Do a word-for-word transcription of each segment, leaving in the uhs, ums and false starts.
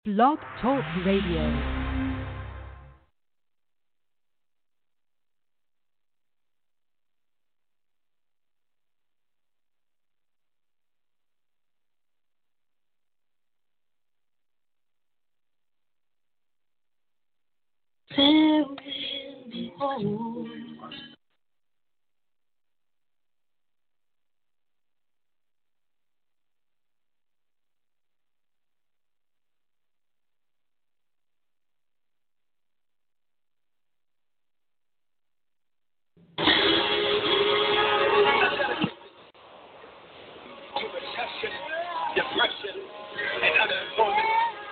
Blog Talk Radio. There will be hope. Recession, depression, and unemployment.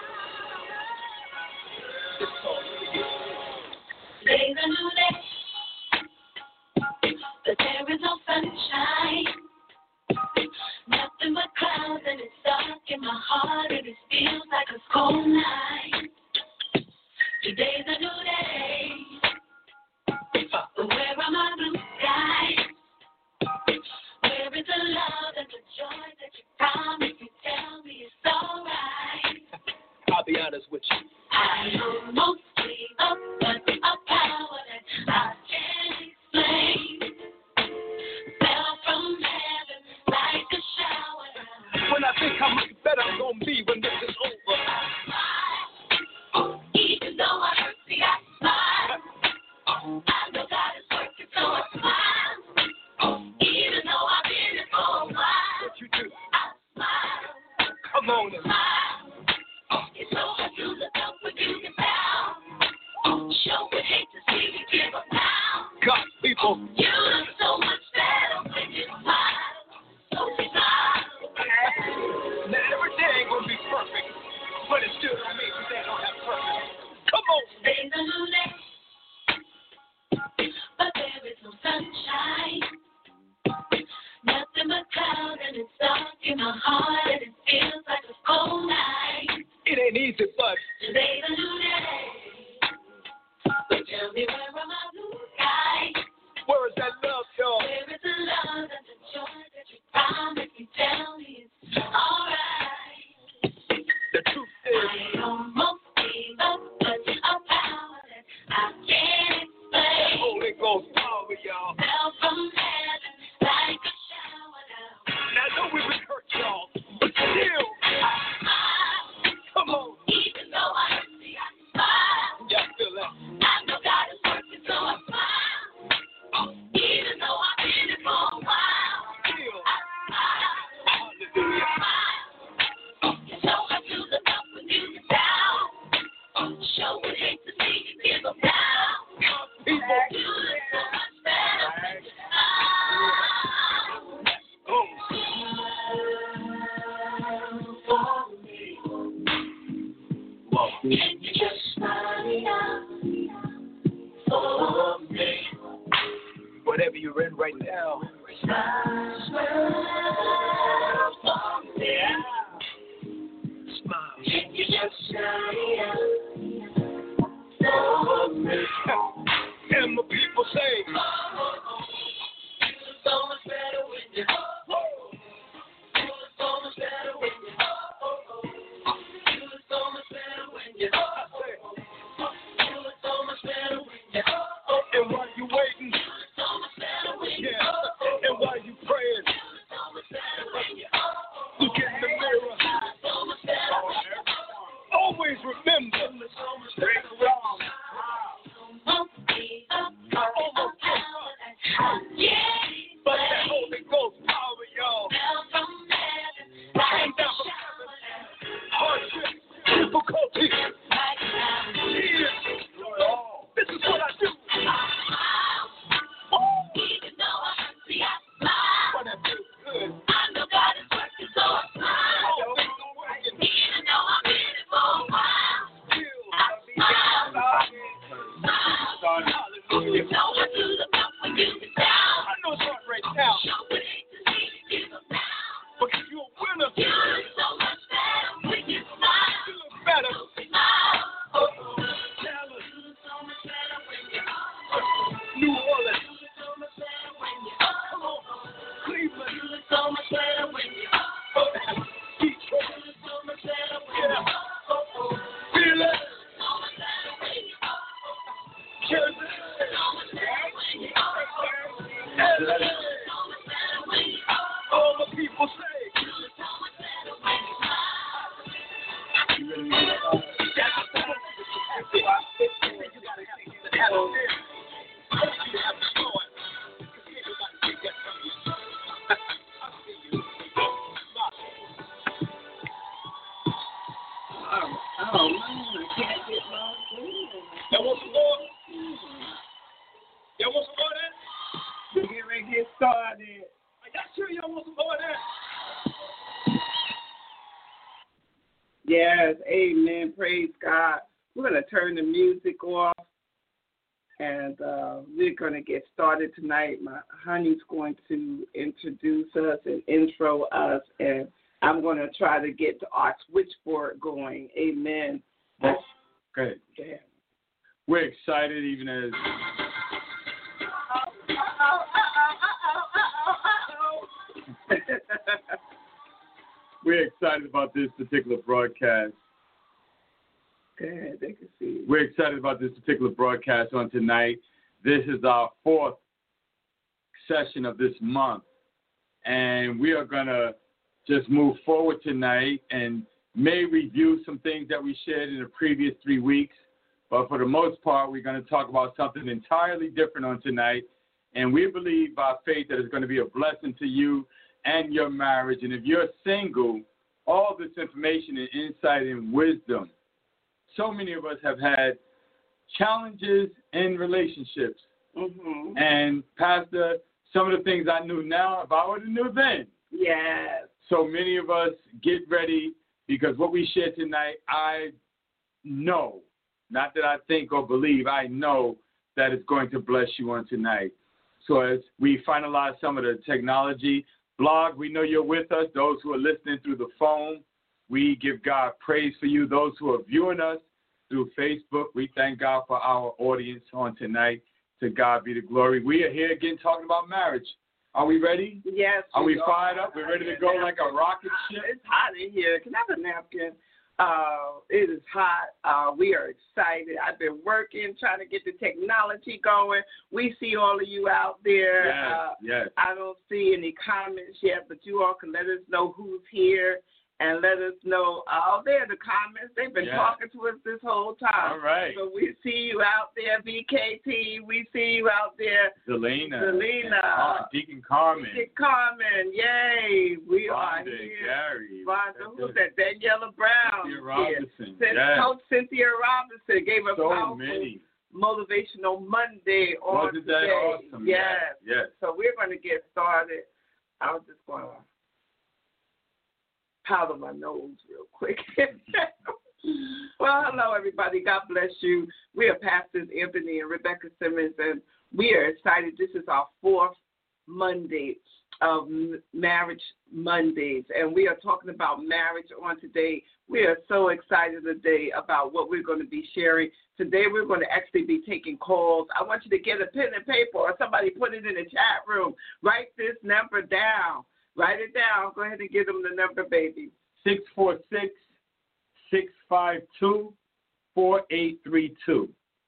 This song for you. Today's a new day, but there is no sunshine. Nothing but clouds, and it's dark in my heart, and it feels like a cold night. Today's a new day, but where are my blue skies? Where is the love and the joy that you promised? You tell me it's alright. I'll be honest with you. I almost gave up, but a power that I can't explain fell from heaven like a shower. When I think how much better I'm gonna be when this is over. Even though I hurt, see, I smile. I know God is working, so I smile. Even though I've been here for a while, What you do? I smile. Come on and Smile. It's so hard to look up when you get down. Sure would hate to see you give up now. God's people. You look so much better when you smile. So smile. Now every day ain't gonna be perfect, but it still don't mean they don't have purpose. Come on. Today's a new day, but there is no sunshine. Nothing but clouds, and it's dark in my heart, and it feels like a cold night. It ain't easy, but Today's a new day, but tell me where are my blue skies? where is that love, y'all? Where is the love and the joy that you promised? You tell me it's alright. The truth is, I almost gave up, but a power that I can't explain Holy Ghost power, y'all. fell from heaven like a shower down. Now I know we've been hurt, y'all, but still, come on. Even though I hurt, see, I smile. Y'all feel that? I know God is working, so I smile. Even though I've been here for a while, Still, I smile. hallelujah. It's so hard to look up when you get down. Sure would hate to see you give up now. People, You look so much better when you smile. oh, Can you just smile it out for me? whatever you're in right now, Smile, smile for me. smile. Can you just smile it out for me? And the people say, You look so much better when you. You look so much better when you. You look so much better when you. You look so much better when you. and while you waiting, So much better when you. yeah, and while you praying, So much better when you. look in the mirror. So much better when you. Always remember, break wrong. Won't be a Almost power that I can't but that explain. Holy Ghost power, y'all. Fell from heaven like a shower down. Hardship, difficulty, Right now. tears. This is what I do. Even though I hurt, see, I smile. But that feels good. I know God is working, so I smile. All things are working. Even though I've been here for a while, Still, I smile. hallelujah. It's so hard to look up when you get down. I know Hell yeah. Hope you have the joy. Can't nobody take that from you. I'll see you. Oh, oh, man, I can't get my food. Y'all want some more? Y'all want some more of that? We get ready to get started. Are y'all sure y'all want some more of that? Yes, amen. Praise God. We're going to turn the music off, and uh, we're going to get started tonight. My honey's going to introduce us and intro us, and I'm going to try to get our switchboard going. Amen. That's good. Yeah. We're excited, even as we're excited about this particular broadcast. Good, they can see. We're excited about this particular broadcast on tonight. This is our fourth session of this month, and we are going to just move forward tonight and may review some things that we shared in the previous three weeks. But for the most part, we're going to talk about something entirely different on tonight. And we believe by faith that it's going to be a blessing to you and your marriage. And if you're single, all this information and insight and wisdom. So many of us have had challenges in relationships. Mm-hmm. And, Pastor, some of the things I knew now, if I would have knew then. Yes. So many of us get ready because what we share tonight, I know, not that I think or believe, I know that it's going to bless you on tonight. So as we finalize some of the technology, blog, we know you're with us. Those who are listening through the phone, we give God praise for you. Those who are viewing us through Facebook, we thank God for our audience on tonight. To God be the glory. We are here again talking about marriage. Are we ready? Yes. Are we we fired up? We're ready to go like a rocket ship? It's hot in here. Can I have a napkin? Uh, it is hot. Uh, we are excited. I've been working, trying to get the technology going. We see all of you out there. Yes, uh, yes. I don't see any comments yet, but you all can let us know who's here and let us know. Oh, there are the comments. They've been yes. talking to us this whole time. All right. So we see you out there, B K T. We see you out there. Selena. Selena. Car- Deacon Carmen. Deacon Carmen. Yay. We Vonda, are here. Gary. Vonda, who's that? Daniela Brown. Cynthia Robinson. Yes. Yes. Coach Cynthia Robinson gave a So powerful many. motivational Monday on Wasn't that today. awesome? Yes. Yes. So we're going to get started. I was just going to powder my nose real quick. Well, hello, everybody. God bless you. We are Pastors Anthony and Rebecca Simmons, and we are excited. This is our fourth Monday of Marriage Mondays, and we are talking about marriage on today. We are so excited today about what we're going to be sharing. Today we're going to actually be taking calls. I want you to get a pen and paper or somebody put it in the chat room. Write this number down. Write it down. Go ahead and give them the number, baby. six four six, six five two, four eight three two.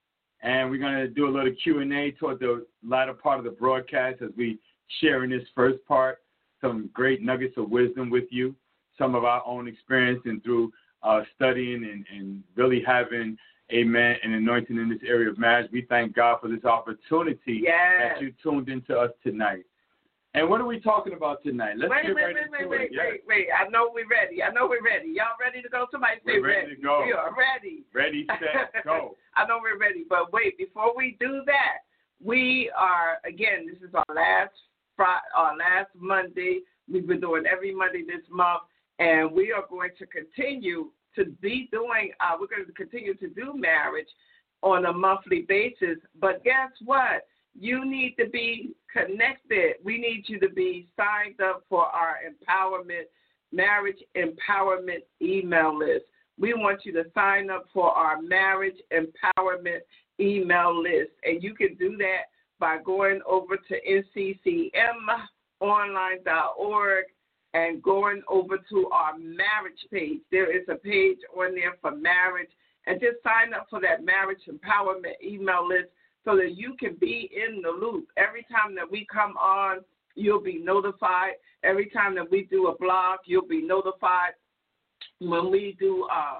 And we're going to do a little Q and A toward the latter part of the broadcast as we share in this first part some great nuggets of wisdom with you, some of our own experience and through uh, studying and, and really having, amen, an anointing in this area of marriage. We thank God for this opportunity yes. that you tuned into us tonight. And what are we talking about tonight? Let's wait, get wait, ready wait, to wait, wait, it. wait, wait. I know we're ready. I know we're ready. Y'all ready to go? Somebody say We're ready ready. to go. We are ready. Ready, set, go. I know we're ready, but wait, before we do that, we are, again, this is our last Friday, our last Monday. We've been doing every Monday this month, and we are going to continue to be doing, uh, we're going to continue to do marriage on a monthly basis. But guess what? You need to be connected. We need you to be signed up for our empowerment, marriage empowerment email list. We want you to sign up for our marriage empowerment email list. And you can do that by going over to N C C M online dot org and going over to our marriage page. There is a page on there for marriage. And just sign up for that marriage empowerment email list so that you can be in the loop. Every time that we come on, you'll be notified. Every time that we do a blog, you'll be notified. When we do uh,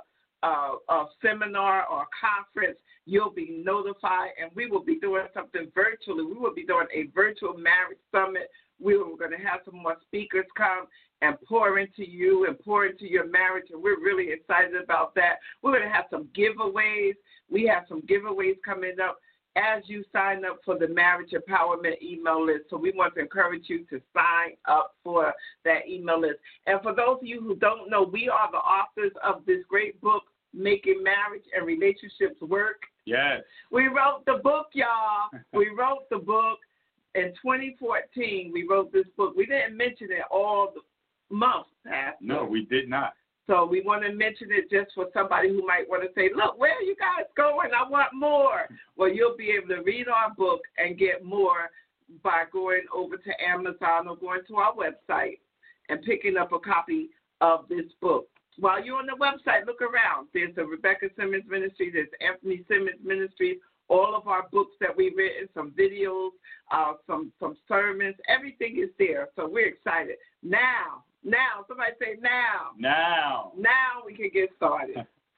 uh, a seminar or a conference, you'll be notified, and we will be doing something virtually. We will be doing a virtual marriage summit. We were going to have some more speakers come and pour into you and pour into your marriage, and we're really excited about that. We're going to have some giveaways. We have some giveaways coming up as you sign up for the Marriage Empowerment email list. So we want to encourage you to sign up for that email list. And for those of you who don't know, we are the authors of this great book, Making Marriage and Relationships Work. Yes. We wrote the book, y'all. We wrote the book. In twenty fourteen, we wrote this book. We didn't mention it all the month, Pastor. No, we did not. So we want to mention it just for somebody who might want to say, look, where are you guys going? I want more. Well, you'll be able to read our book and get more by going over to Amazon or going to our website and picking up a copy of this book. While you're on the website, look around. There's the Rebecca Simmons Ministry. There's Anthony Simmons Ministries. All of our books that we've written, some videos, uh, some some sermons, everything is there. So we're excited. Now, now, somebody say now. Now. Now we can get started.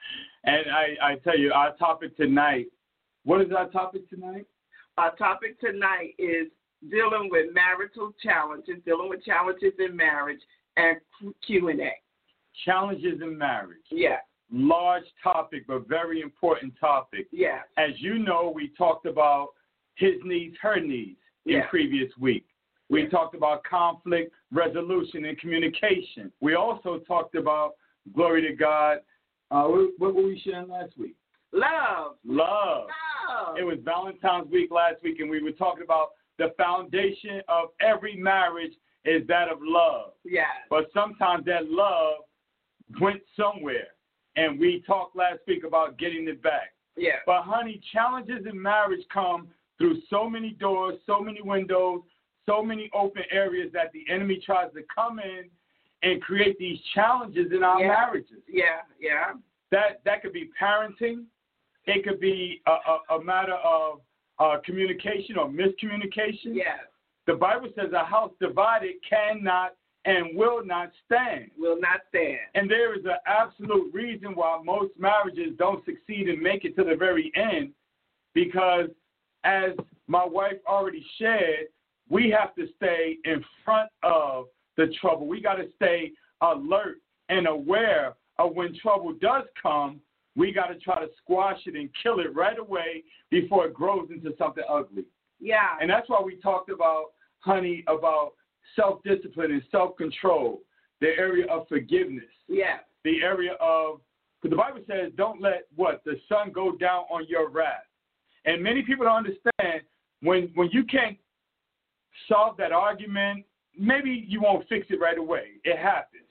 And I, I tell you, our topic tonight, what is our topic tonight? Our topic tonight is dealing with marital challenges, dealing with challenges in marriage, and Q and A. Challenges in marriage. Yeah. Large topic, but very important topic. Yeah. As you know, we talked about his needs, her needs in yeah. previous week. We yeah. talked about conflict resolution and communication. We also talked about, glory to God, uh, what, what were we sharing last week? Love. Love. Love. It was Valentine's week last week, and we were talking about the foundation of every marriage is that of love. Yeah. But sometimes that love went somewhere. And we talked last week about getting it back. Yeah. But, honey, challenges in marriage come through so many doors, so many windows, so many open areas that the enemy tries to come in and create these challenges in our yeah. marriages. Yeah, yeah. That that could be parenting. It could be a, a, a matter of uh, communication or miscommunication. Yes. The Bible says a house divided cannot and will not stand. Will not stand. And there is an absolute reason why most marriages don't succeed and make it to the very end, because as my wife already shared, we have to stay in front of the trouble. We got to stay alert and aware of when trouble does come. We got to try to squash it and kill it right away before it grows into something ugly. Yeah. And that's why we talked about, honey, about self-discipline and self-control, the area of forgiveness, yeah. the area of, because the Bible says, don't let what? The sun go down on your wrath. And many people don't understand, when when you can't solve that argument, maybe you won't fix it right away. It happens.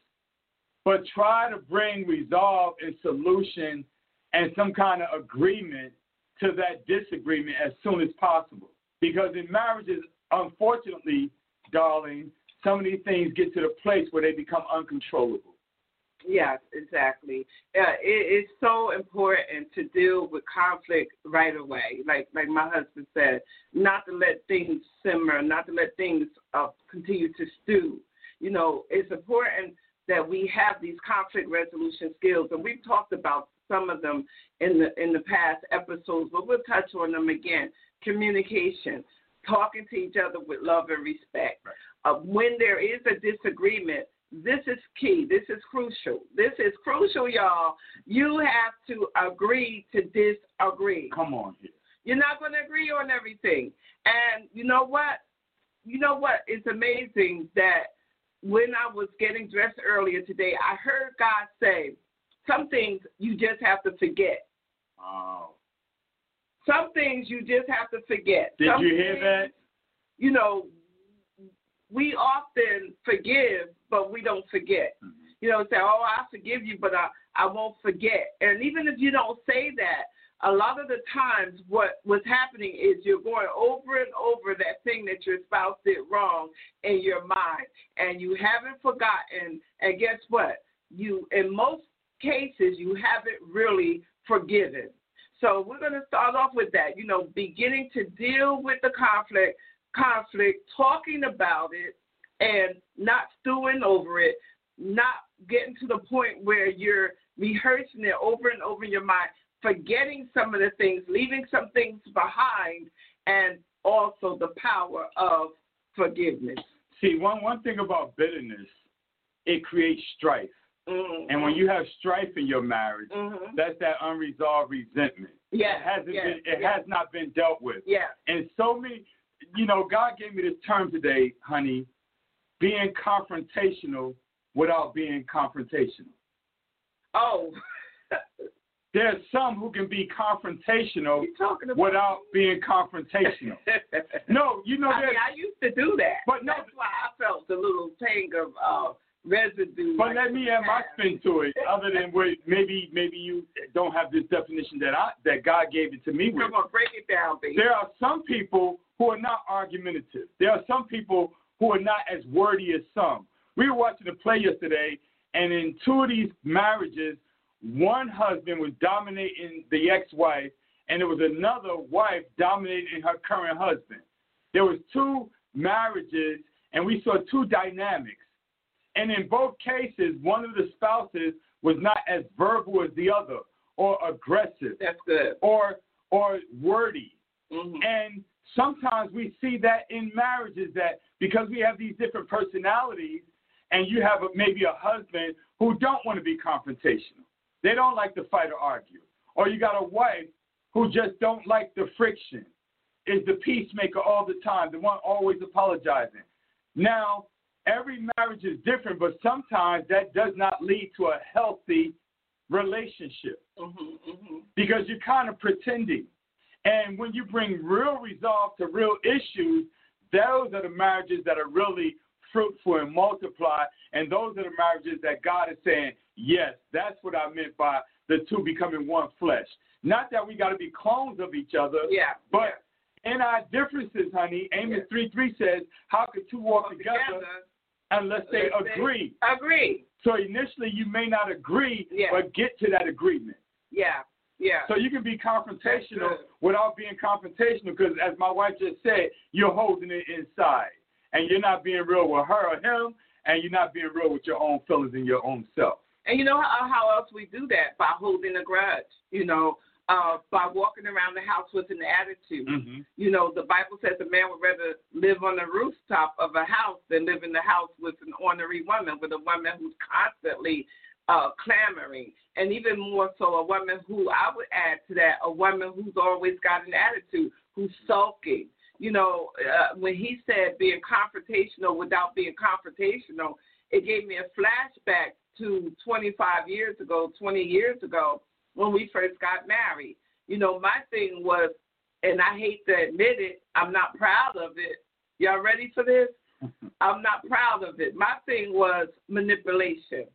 But try to bring resolve and solution and some kind of agreement to that disagreement as soon as possible. Because in marriages, unfortunately, darling, some of these things get to the place where they become uncontrollable. Yes, exactly. Yeah, it, it's so important to deal with conflict right away. Like like my husband said, not to let things simmer, not to let things uh, continue to stew. You know, it's important that we have these conflict resolution skills, and we've talked about some of them in the in the past episodes, but we'll touch on them again. Communication. Talking to each other with love and respect. Right. Uh, when there is a disagreement, this is key. This is crucial. This is crucial, y'all. You have to agree to disagree. Come on here. You're not going to agree on everything. And you know what? You know what? It's amazing that when I was getting dressed earlier today, I heard God say, some things you just have to forget. Oh. Some things you just have to forget. Did Some you hear things, that? You know, we often forgive, but we don't forget. Mm-hmm. You know, say, oh, I forgive you, but I, I won't forget. And even if you don't say that, a lot of the times what was happening is you're going over and over that thing that your spouse did wrong in your mind, and you haven't forgotten. And guess what? You, in most cases, you haven't really forgiven. So we're going to start off with that, you know, beginning to deal with the conflict, conflict, talking about it, and not stewing over it, not getting to the point where you're rehearsing it over and over in your mind, forgetting some of the things, leaving some things behind, and also the power of forgiveness. See, one, one thing about bitterness, it creates strife. Mm-hmm. And when you have strife in your marriage, mm-hmm. that's that unresolved resentment. Yes, it hasn't yes, been, it yes. has not been dealt with. Yes. And so many, you know, God gave me this term today, honey, being confrontational without being confrontational. Oh. There's some who can be confrontational about without being confrontational. No, you know, I mean, I used to do that. But no, that's why I felt the little tang of uh, residue. But like let me add my spin to it. Other than where maybe maybe you don't have this definition that I that God gave it to me with. Come on, break it down, baby. There are some people who are not argumentative. There are some people who are not as wordy as some. We were watching a play yesterday, and in two of these marriages, one husband was dominating the ex-wife, and there was another wife dominating her current husband. There was two marriages, and we saw two dynamics. And in both cases, one of the spouses was not as verbal as the other, or aggressive. That's good. Or or wordy. Mm-hmm. And sometimes we see that in marriages, that because we have these different personalities, and you have a, maybe a husband who don't want to be confrontational. They don't like to fight or argue. Or you got a wife who just don't like the friction, is the peacemaker all the time, the one always apologizing. Now, every marriage is different, but sometimes that does not lead to a healthy relationship mm-hmm, mm-hmm. because you're kind of pretending. And when you bring real resolve to real issues, those are the marriages that are really fruitful and multiply, and those are the marriages that God is saying, yes, that's what I meant by the two becoming one flesh. Not that we got to be clones of each other, yeah, but yeah. in our differences, honey, Amos yeah. three three says, how could two walk, walk together, together unless they unless agree? They agree. So initially you may not agree, yeah. but get to that agreement. Yeah, yeah. So you can be confrontational without being confrontational because, as my wife just said, you're holding it inside. And you're not being real with her or him, and you're not being real with your own feelings and your own self. And you know how, how else we do that? By holding a grudge, you know, uh, by walking around the house with an attitude. Mm-hmm. You know, the Bible says a man would rather live on the rooftop of a house than live in the house with an ornery woman, with a woman who's constantly uh, clamoring. And even more so, a woman who, I would add to that, a woman who's always got an attitude, who's sulking. You know, uh, when he said being confrontational without being confrontational, it gave me a flashback to twenty-five years ago, twenty years ago, when we first got married. You know, my thing was, and I hate to admit it, I'm not proud of it. Y'all ready for this? I'm not proud of it. My thing was manipulation.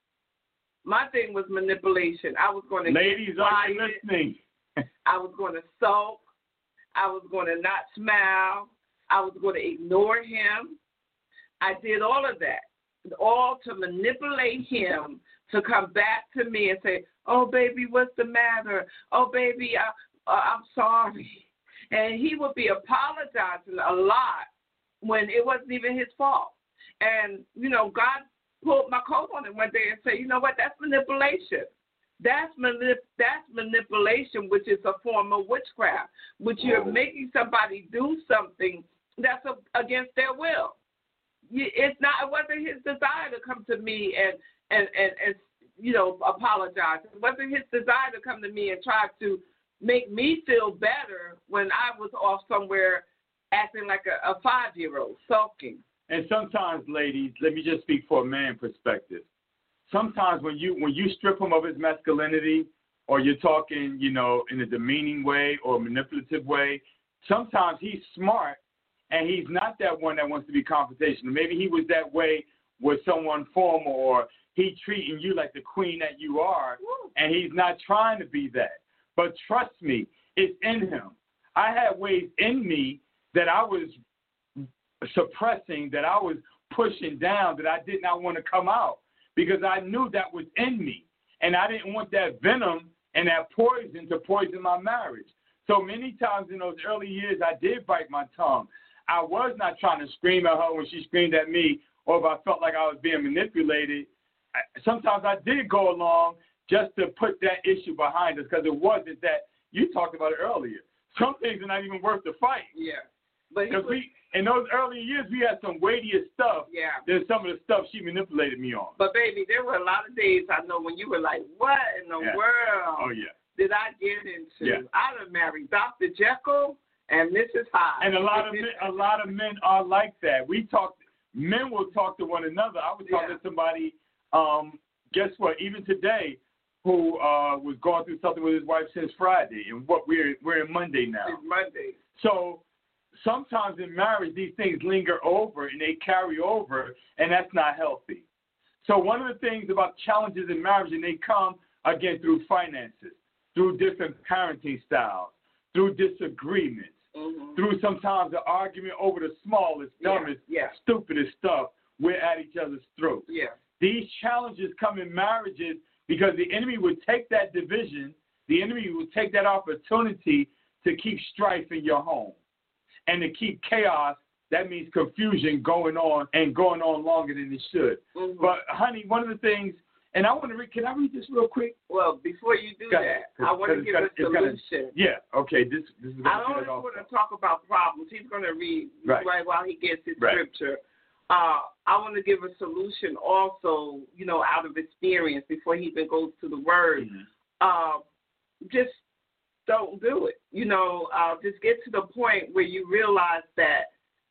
My thing was manipulation. I was going to Ladies, are you listening? I was going to sulk. I was going to not smile. I was going to ignore him. I did all of that, all to manipulate him to come back to me and say, oh, baby, what's the matter? Oh, baby, I, uh, I'm sorry. And he would be apologizing a lot when it wasn't even his fault. And, you know, God pulled my coat on him one day and said, you know what, that's manipulation. That's manip- that's manipulation, which is a form of witchcraft, which you're making somebody do something that's a, against their will. It's not. It wasn't his desire to come to me and, and, and, and you know, apologize. It wasn't his desire to come to me and try to make me feel better when I was off somewhere acting like a, a five-year-old, sulking. And sometimes, ladies, let me just speak for a man perspective. Sometimes when you when you strip him of his masculinity, or you're talking, you know, in a demeaning way or a manipulative way, sometimes he's smart and he's not that one that wants to be confrontational. Maybe he was that way with someone formal, or he treating you like the queen that you are, and he's not trying to be that. But trust me, it's in him. I had ways in me that I was suppressing, that I was pushing down, that I did not want to come out, because I knew that was in me, and I didn't want that venom and that poison to poison my marriage. So many times in those early years, I did bite my tongue. I was not trying to scream at her when she screamed at me, or if I felt like I was being manipulated. Sometimes I did go along just to put that issue behind us, because it wasn't that. You talked about it earlier. Some things are not even worth the fight. Yeah. But because we in those earlier years we had some weightier stuff yeah. than some of the stuff she manipulated me on. But baby, there were a lot of days I know when you were like, "What in the yeah. world oh, yeah. did I get into?" Yeah. I'd have married Doctor Jekyll and Missus Hyde. And a lot of men, a lot of men are like that. We talk. Men will talk to one another. I was talking yeah. to somebody. Um, guess what? Even today, who uh, was going through something with his wife since Friday, and what we're we're in Monday now. It's Monday. So sometimes in marriage, these things linger over and they carry over, and that's not healthy. So one of the things about challenges in marriage, and they come again through finances, through different parenting styles, through disagreements, mm-hmm. through sometimes the argument over the smallest, dumbest, yeah. Yeah. stupidest stuff. We're at each other's throats. Yeah. These challenges come in marriages because the enemy would take that division, the enemy would take that opportunity to keep strife in your home and to keep chaos. That means confusion going on and going on longer than it should. Mm-hmm. But, honey, one of the things, and I want to read, can I read this real quick? Well, before you do Got that, it. I want to give gotta, a solution. Gotta, yeah, okay. This, this is I don't want to talk about problems. He's going to read right. right while he gets his right. scripture. Uh, I want to give a solution also, you know, out of experience before he even goes to the word. Mm-hmm. Uh, just don't do it. You know, uh, just get to the point where you realize that,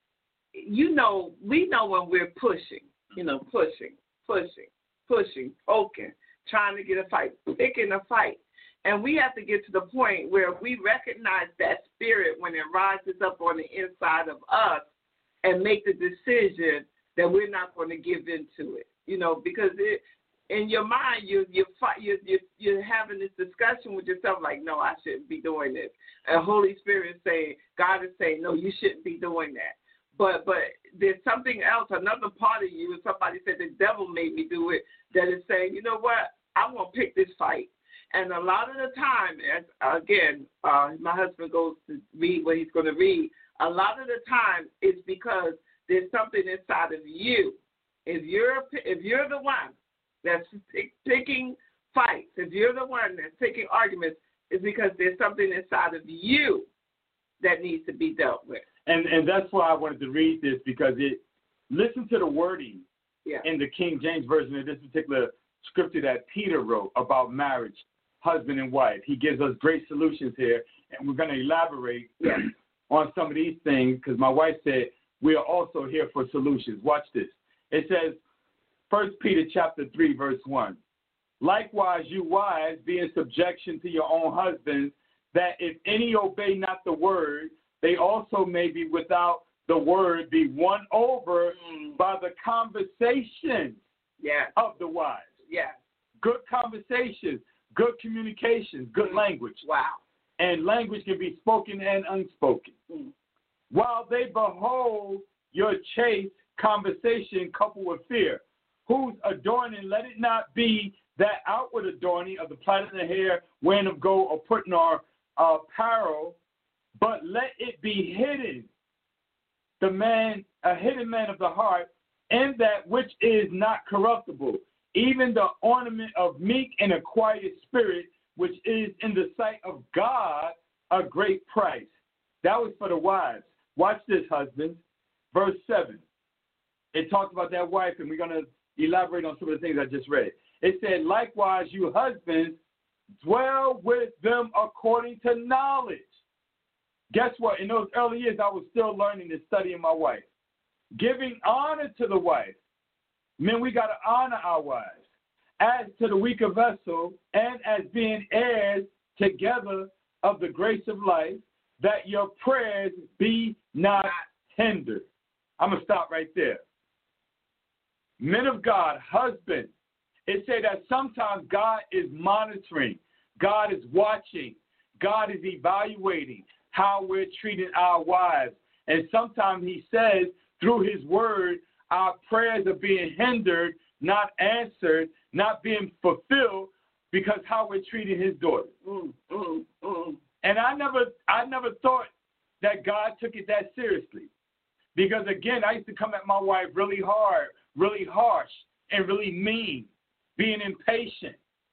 you know, we know when we're pushing, you know, pushing, pushing, pushing, poking, trying to get a fight, picking a fight. And we have to get to the point where we recognize that spirit when it rises up on the inside of us and make the decision that we're not going to give into it, you know, because it, in your mind, you, you, you, you, you're having this discussion with yourself like, no, I shouldn't be doing this. And Holy Spirit is saying, God is saying, no, you shouldn't be doing that. But but there's something else, another part of you, and somebody said the devil made me do it, that is saying, you know what, I'm going to pick this fight. And a lot of the time, as again, uh, my husband goes to read what he's going to read, a lot of the time it's because there's something inside of you. If you're if you're the one that's pick, picking fights, if you're the one that's picking arguments, it's because there's something inside of you that needs to be dealt with. And and that's why I wanted to read this, because it listen to the wording yeah. in the King James Version of this particular scripture that Peter wrote about marriage, husband and wife. He gives us great solutions here, and we're going to elaborate yeah. on some of these things, because my wife said we are also here for solutions. Watch this. It says, First Peter chapter three, verse one. Likewise, you wives, be in subjection to your own husbands, that if any obey not the word, they also may be without the word, be won over mm. by the conversations yes. of the wives. Yes. Good conversations, good communication, good mm. language. Wow. And language can be spoken and unspoken. Mm. While they behold your chaste conversation coupled with fear, whose adorning, let it not be that outward adorning of the plait of the hair, wearing of gold, or putting on uh, apparel, but let it be hidden, the man, a hidden man of the heart, and that which is not corruptible, even the ornament of meek and a quiet spirit, which is in the sight of God a great price. That was for the wives. Watch this, husbands. Verse seven. It talks about that wife, and we're going to elaborate on some of the things I just read. It said, likewise, you husbands, dwell with them according to knowledge. Guess what? In those early years, I was still learning and studying my wife. Giving honor to the wife. Men, we got to honor our wives. As to the weaker vessel, and as being heirs together of the grace of life, that your prayers be not hindered. I'm going to stop right there. Men of God, husband, it said that sometimes God is monitoring, God is watching, God is evaluating how we're treating our wives. And sometimes he says through his word, our prayers are being hindered, not answered, not being fulfilled because how we're treating his daughters. Mm, mm, mm. And I never, I never thought that God took it that seriously. Because, again, I used to come at my wife really hard, really harsh, and really mean, being impatient.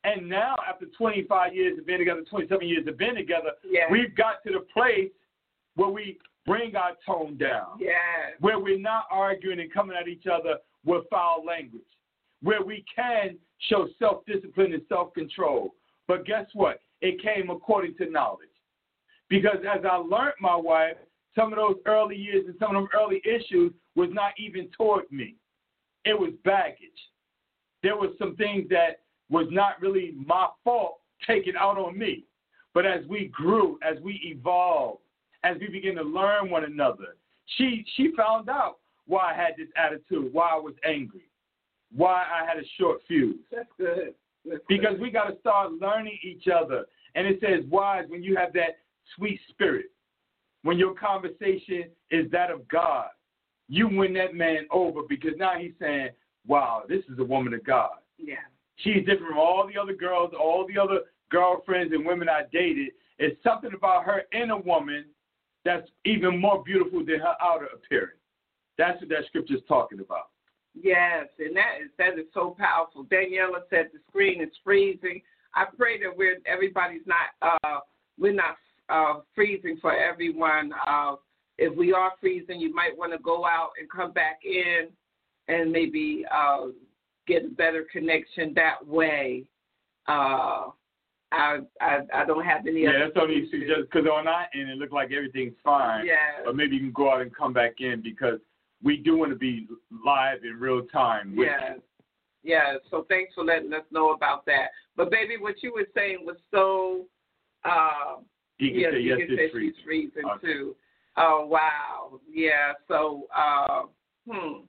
And now, after twenty-five years of being together, twenty-seven years of being together, Yeah. we've got to the place where we bring our tone down, Yeah. where we're not arguing and coming at each other with foul language, where we can show self-discipline and self-control. But guess what? It came according to knowledge. Because as I learned my wife, some of those early years and some of those early issues was not even toward me. It was baggage. There was some things that was not really my fault taken out on me. But as we grew, as we evolved, as we began to learn one another, she she found out why I had this attitude, why I was angry, why I had a short fuse. That's good. That's Because good. we got to start learning each other. And it says, wise, when you have that sweet spirit, when your conversation is that of God, you win that man over because now he's saying, wow, this is a woman of God. Yeah. She's different from all the other girls, all the other girlfriends and women I dated. It's something about her inner woman that's even more beautiful than her outer appearance. That's what that scripture is talking about. Yes, and that is that is so powerful. Daniela said the screen is freezing. I pray that we're everybody's not uh, we're not uh, freezing for everyone. Uh, if we are freezing, you might want to go out and come back in, and maybe uh, get a better connection that way. Uh, I, I I don't have any. Yeah, other that's only solution. just because on our end it looked like everything's fine. Yeah. But maybe you can go out and come back in because we do want to be live in real time. With Yeah. Yeah, so thanks for letting us know about that. But, baby, what you were saying was so, uh, You can yeah, say you yes, can say it's freezing. she's freezing, Okay. too. Oh, wow. Yeah, so, uh, hmm.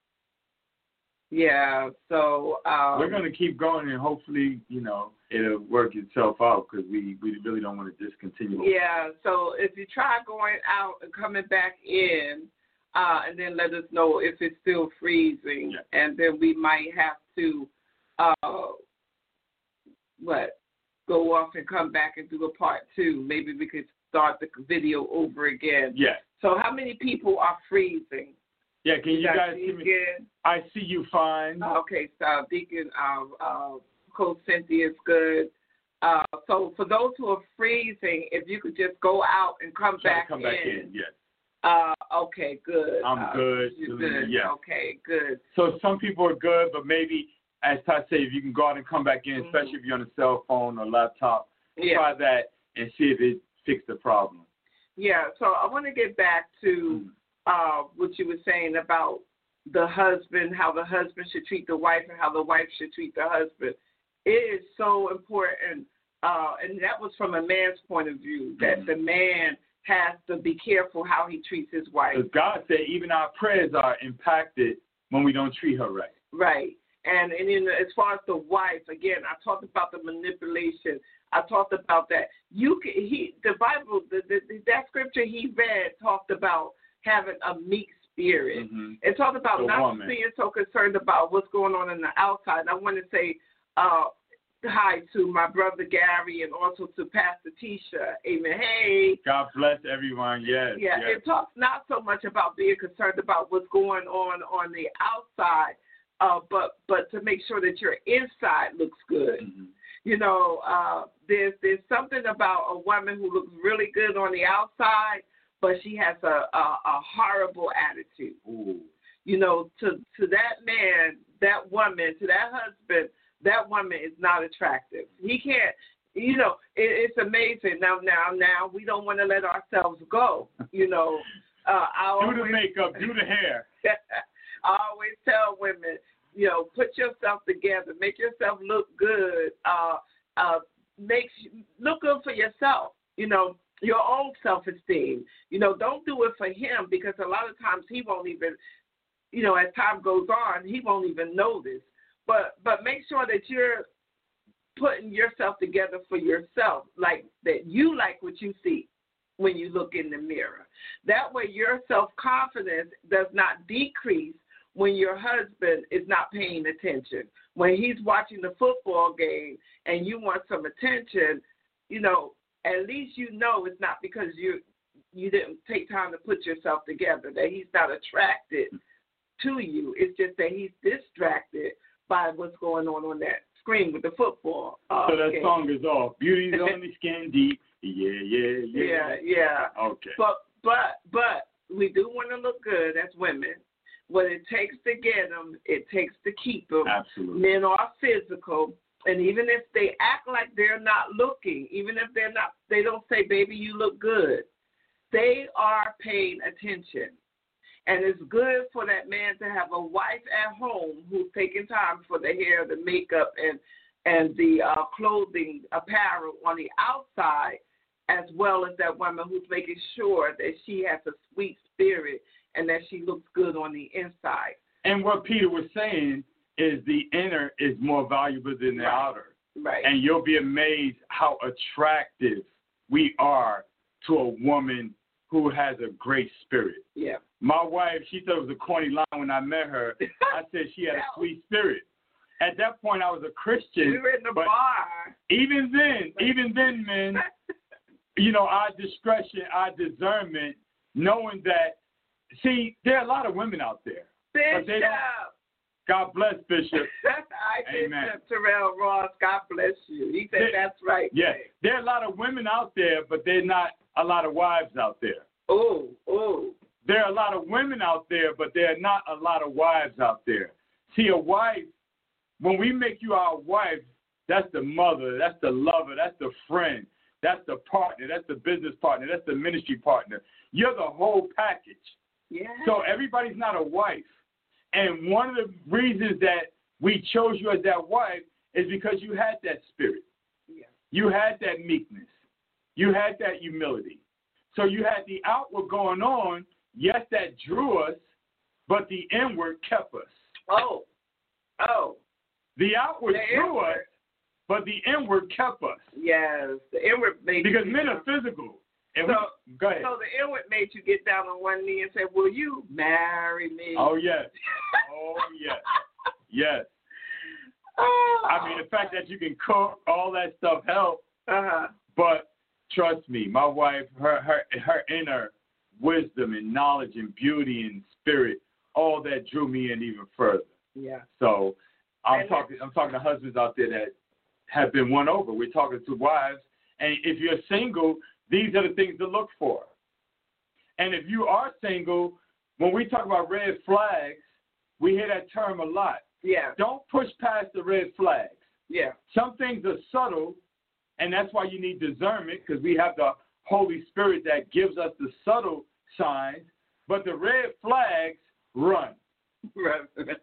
Yeah, so. Um, We're going to keep going, and hopefully, you know, it'll work itself out because we, we really don't want to discontinue. Yeah, so if you try going out and coming back in, uh, and then let us know if it's still freezing, Yeah. and then we might have to, uh, what, go off and come back and do a part two. Maybe we could start the video over again. Yeah. So how many people are freezing? Yeah, can you Got guys see me? Deacon? I see you fine. Okay, so Deacon, uh, uh, Coach Cynthia is good. Uh, so for those who are freezing, if you could just go out and come Try to back come in. back in, yes. Uh, okay, good. I'm uh, good. You're good. Yeah. Okay, good. So some people are good, but maybe, as Ty said, if you can go out and come back in, Mm-hmm. especially if you're on a cell phone or laptop, Yeah. try that and see if it fixed the problem. Yeah, so I want to get back to uh, what you were saying about the husband, how the husband should treat the wife and how the wife should treat the husband. It is so important, uh, and that was from a man's point of view, that Mm-hmm. the man has to be careful how he treats his wife. Because God said even our prayers are impacted when we don't treat her right. Right. And, and in, as far as the wife, again, I talked about the manipulation. I talked about that. You can, he the Bible, the, the, that scripture he read talked about having a meek spirit. Mm-hmm. It talked about The not woman. being so concerned about what's going on in the outside. I want to say uh, hi to my brother Gary and also to Pastor Tisha. Amen. Hey. God bless everyone. Yes. Yeah, yes. it talks not so much about being concerned about what's going on on the outside, uh, but but to make sure that your inside looks good. Mm-hmm. You know, uh, there's there's something about a woman who looks really good on the outside, but she has a a, a horrible attitude. Ooh. You know, to to that man, that woman, to that husband, that woman is not attractive. He can't. You know, it, it's amazing. Now, now, now, we don't want to let ourselves go. You know, uh, I Do the always, makeup, do the hair. I always tell women, you know, put yourself together, make yourself look good, uh, uh, make look good for yourself. You know, your own self-esteem. You know, don't do it for him because a lot of times he won't even. You know, as time goes on, he won't even notice. But but make sure that you're putting yourself together for yourself, like that you like what you see when you look in the mirror. That way your self-confidence does not decrease when your husband is not paying attention. When he's watching the football game and you want some attention, you know, at least you know it's not because you you didn't take time to put yourself together, that he's not attracted to you. It's just that he's distracted by what's going on on that screen with the football. Uh, so that game. song is off. Beauty's on the skin deep. Yeah, yeah, yeah. Yeah, yeah. Okay. But but but we do want to look good as women. What it takes to get them, it takes to keep them. Absolutely. Men are physical, and even if they act like they're not looking, even if they're not, they don't say, "Baby, you look good." They are paying attention. And it's good for that man to have a wife at home who's taking time for the hair, the makeup, and and the uh, clothing, apparel on the outside, as well as that woman who's making sure that she has a sweet spirit and that she looks good on the inside. And what Peter was saying is the inner is more valuable than the Right. outer. Right. And you'll be amazed how attractive we are to a woman who has a great spirit. Yeah. My wife, she thought it was a corny line when I met her. I said she had a sweet spirit. At that point, I was a Christian. We were in the but bar. Even then, even then, men, you know, our discretion, our discernment, knowing that, see, there are a lot of women out there. But they Bishop. don't, God bless Bishop. I Amen. Bishop Terrell Ross, God bless you. He said There- that's right. Yeah, there are a lot of women out there, but there are not a lot of wives out there. Oh, oh. There are a lot of women out there, but there are not a lot of wives out there. See, a wife, when we make you our wife, that's the mother, that's the lover, that's the friend, that's the partner, that's the business partner, that's the ministry partner. You're the whole package. Yeah. So everybody's not a wife. And one of the reasons that we chose you as that wife is because you had that spirit. Yeah. You had that meekness. You had that humility. So you had the outward going on, yes, that drew us, but the inward kept us. Oh, oh. The outward The drew inward. us, but the inward kept us. Yes, the inward made Because you, men are physical. And So, we, go ahead. so the inward made you get down on one knee and say, "Will you marry me?" Oh, yes. Oh, yes. Yes. Oh. I mean, the fact that you can cook, all that stuff helps. Uh-huh. But trust me, my wife, her her her inner wisdom and knowledge and beauty and spirit, all that drew me in even further. Yeah. So I'm And talking I'm talking to husbands out there that have been won over. We're talking to wives, and if you're single, these are the things to look for. And if you are single, when we talk about red flags, we hear that term a lot. Yeah. Don't push past the red flags. Yeah. Some things are subtle, and that's why you need discernment, because we have the Holy Spirit that gives us the subtle signs. But the red flags, run. Run,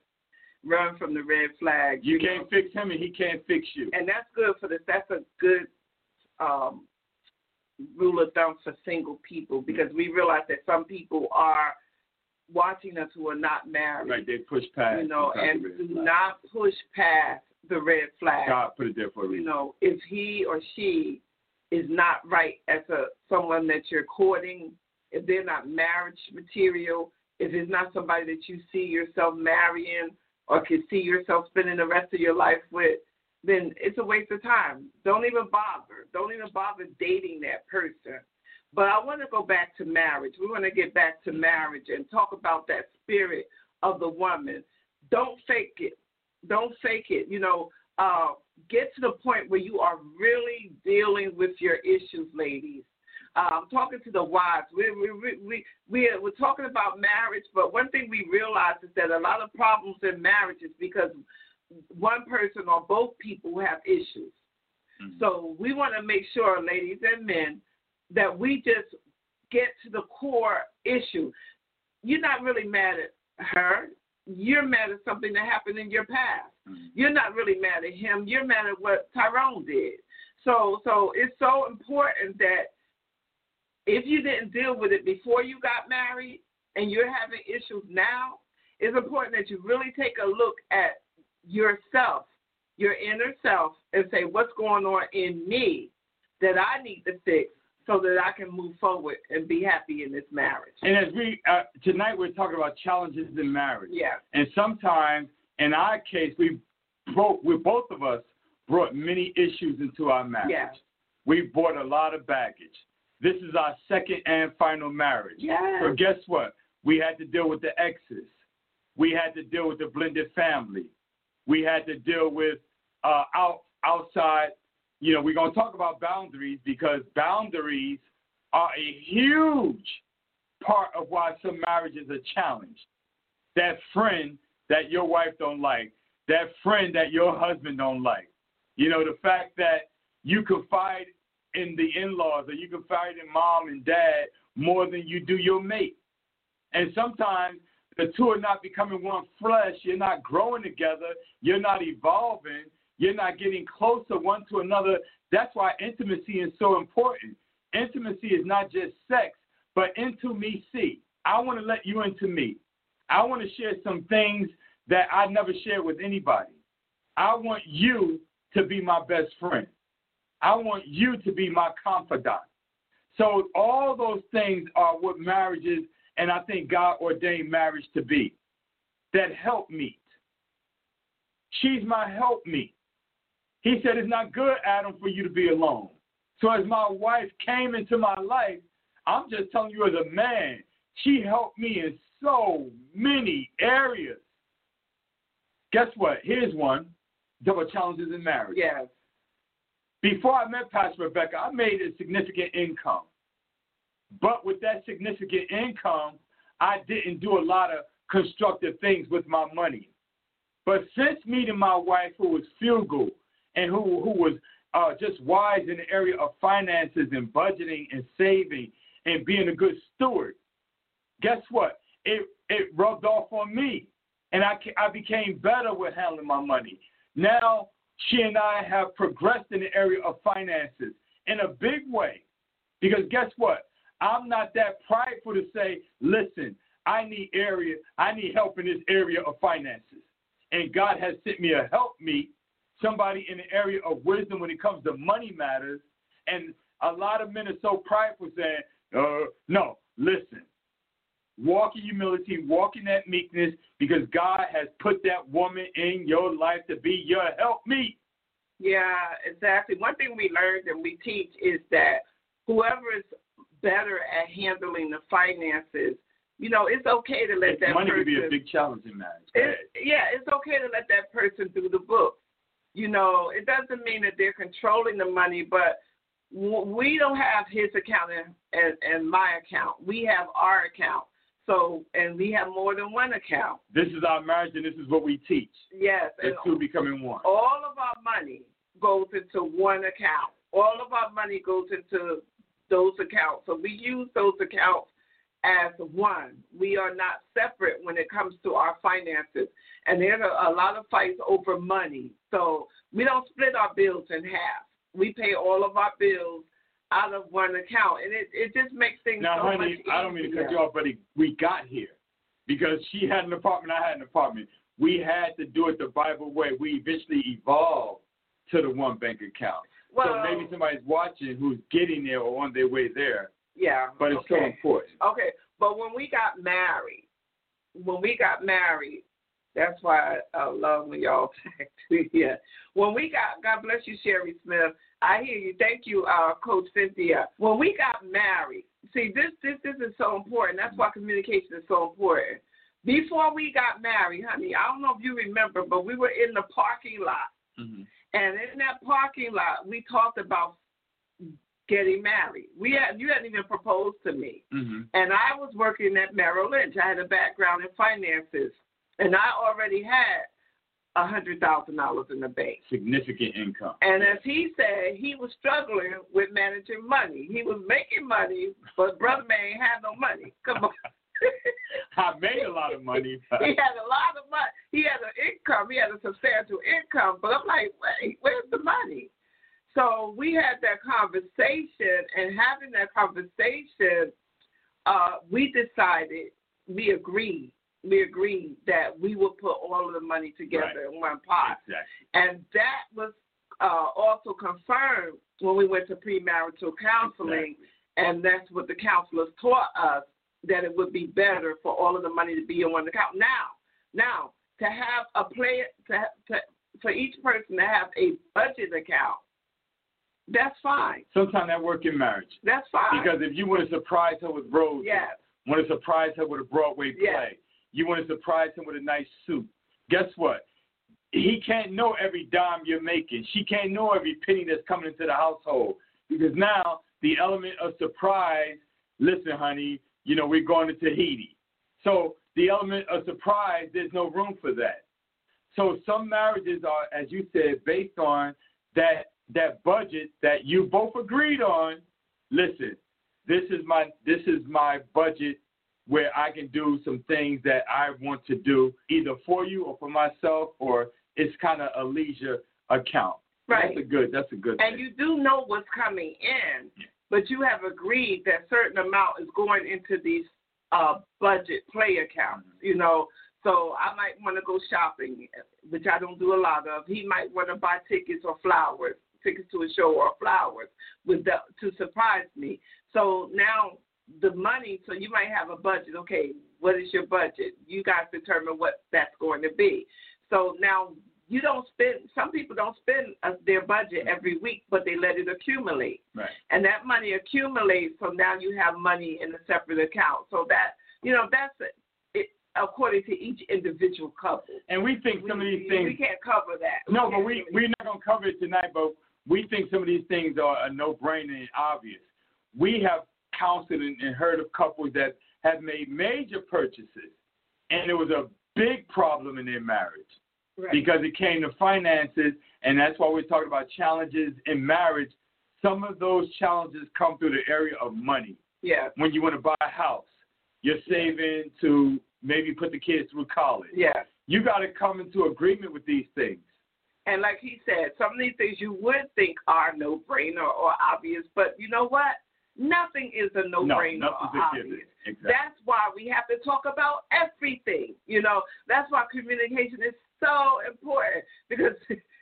run from the red flag. You, you can't know? fix him, and he can't fix you. And that's good for this. That's a good um, rule of thumb for single people, because we realize that some people are watching us who are not married. Right, they push past. You know, the and red do flag. not push past the red flag. God put it there for a You reason. know, if he or she is not right as a someone that you're courting, if they're not marriage material, if it's not somebody that you see yourself marrying or can see yourself spending the rest of your life with, then it's a waste of time. Don't even bother. Don't even bother dating that person. But I want to go back to marriage. We want to get back to marriage and talk about that spirit of the woman. Don't fake it. Don't fake it. You know, uh, get to the point where you are really dealing with your issues, ladies. Uh, I'm talking to the wives. We, we, we, we, we, we're talking about marriage, but one thing we realize is that a lot of problems in marriage is because one person or both people have issues. Mm-hmm. So we want to make sure, ladies and men, that we just get to the core issue. You're not really mad at her. You're mad at something that happened in your past. Mm-hmm. You're not really mad at him. You're mad at what Tyrone did. So, so it's so important that if you didn't deal with it before you got married and you're having issues now, it's important that you really take a look at yourself, your inner self, and say, what's going on in me that I need to fix so that I can move forward and be happy in this marriage. And as we, uh, tonight we're talking about challenges in marriage. Yeah. And sometimes, in our case, we broke, we both of us brought many issues into our marriage. Yeah. We brought a lot of baggage. This is our second and final marriage. Yes. So guess what? We had to deal with the exes. We had to deal with the blended family. We had to deal with uh, out outside. You know, we're going to talk about boundaries because boundaries are a huge part of why some marriages are challenged. That friend that your wife don't like, that friend that your husband don't like. You know, the fact that you confide in the in-laws or you confide in mom and dad more than you do your mate. And sometimes the two are not becoming one flesh. You're not growing together. You're not evolving. You're not getting closer one to another. That's why intimacy is so important. Intimacy is not just sex, but intimacy. I want to let you into me. I want to share some things that I never shared with anybody. I want you to be my best friend. I want you to be my confidant. So all those things are what marriage is, and I think God ordained marriage to be. That helpmeet. She's my helpmeet. He said, it's not good, Adam, for you to be alone. So as my wife came into my life, I'm just telling you as a man, she helped me in so many areas. Guess what? Here's one. Double challenges in marriage. Yes. Before I met Pastor Rebecca, I made a significant income. But with that significant income, I didn't do a lot of constructive things with my money. But since meeting my wife, who was feel-good and who, who was uh, just wise in the area of finances and budgeting and saving and being a good steward, guess what? It, it rubbed off on me. And I, I became better with handling my money. Now, she and I have progressed in the area of finances in a big way. Because guess what? I'm not that prideful to say, listen, I need area, I need help in this area of finances. And God has sent me a helpmeet, somebody in the area of wisdom when it comes to money matters. And a lot of men are so prideful saying, uh, no, listen. Walk in humility, walk in that meekness, because God has put that woman in your life to be your helpmeet. Yeah, exactly. One thing we learned and we teach is that whoever is better at handling the finances, you know, it's okay to let it's that money person. Money can be a big challenge in marriage. It, yeah, it's okay to let that person do the book. You know, it doesn't mean that they're controlling the money, but we don't have his account and, and, and my account. We have our account. So, and we have more than one account. This is our marriage, and this is what we teach. Yes. The two becoming one. All of our money goes into one account. All of our money goes into those accounts. So we use those accounts as one. We are not separate when it comes to our finances. And there's a, a lot of fights over money. So we don't split our bills in half. We pay all of our bills out of one account, and it, it just makes things now, so honey, much easier. I don't mean to cut you off, but we got here because she had an apartment, I had an apartment. We had to do it the Bible way. We eventually evolved to the one bank account. Well, so maybe somebody's watching who's getting there or on their way there. Yeah. But it's okay. so important. Okay, but when we got married, when we got married, that's why I love when y'all talk to you. When we got, God bless you, Sherry Smith. I hear you. Thank you, uh, Coach Cynthia. When we got married, see, this, this this is so important. That's why communication is so important. Before we got married, honey, I don't know if you remember, but we were in the parking lot. Mm-hmm. And in that parking lot, we talked about getting married. We had You hadn't even proposed to me. Mm-hmm. And I was working at Merrill Lynch. I had a background in finances. And I already had one hundred thousand dollars in the bank. Significant income. And as he said, he was struggling with managing money. He was making money, but brother man ain't had no money. Come on. I made a lot of money. He had a lot of money. He had an income. He had a substantial income. But I'm like, wait, where's the money? So we had that conversation, and having that conversation, uh, we decided, we agreed. We agreed that we would put all of the money together right. in one pot. Exactly. And that was uh, also confirmed when we went to premarital counseling, exactly. and that's what the counselors taught us, that it would be better for all of the money to be in one account. Now, now to have a play, to, to, for each person to have a budget account, that's fine. Sometimes that works in marriage. That's fine. Because if you want to surprise her with roses, yes. want to surprise her with a Broadway play, yes. you want to surprise him with a nice suit. Guess what? he can't know every dime you're making. She can't know every penny that's coming into the household because now the element of surprise, listen, honey, you know, we're going to Tahiti. So the element of surprise, there's no room for that. So some marriages are, as you said, based on that that budget that you both agreed on. Listen, this is my this is my budget where I can do some things that I want to do either for you or for myself, or it's kind of a leisure account. Right. That's a good. That's a good. And thing. you do know what's coming in, but you have agreed that certain amount is going into these uh, budget play accounts. You know, so I might want to go shopping, which I don't do a lot of. He might want to buy tickets or flowers, tickets to a show or flowers, with the, to surprise me. So now the money. So you might have a budget. Okay, what is your budget? You guys determine what that's going to be. So now. You don't spend, some people don't spend uh, their budget every week, but they let it accumulate. Right. And that money accumulates, so now you have money in a separate account. So that, you know, that's it, according to each individual couple. And we think some we, of these things. We can't cover that. No, we but we, we're not going to cover it tonight, but we think some of these things are a no-brainer and obvious. We have counseled and, and heard of couples that have made major purchases, and it was a big problem in their marriage. Right. Because it came to finances, and that's why we're talking about challenges in marriage. Some of those challenges come through the area of money. Yeah. When you want to buy a house, you're saving to maybe put the kids through college. Yeah. You got to come into agreement with these things. And like he said, some of these things you would think are no-brainer or obvious, but you know what? Nothing is a no-brainer no, or obvious. Exactly. That's why we have to talk about everything. You know, that's why communication is so important, because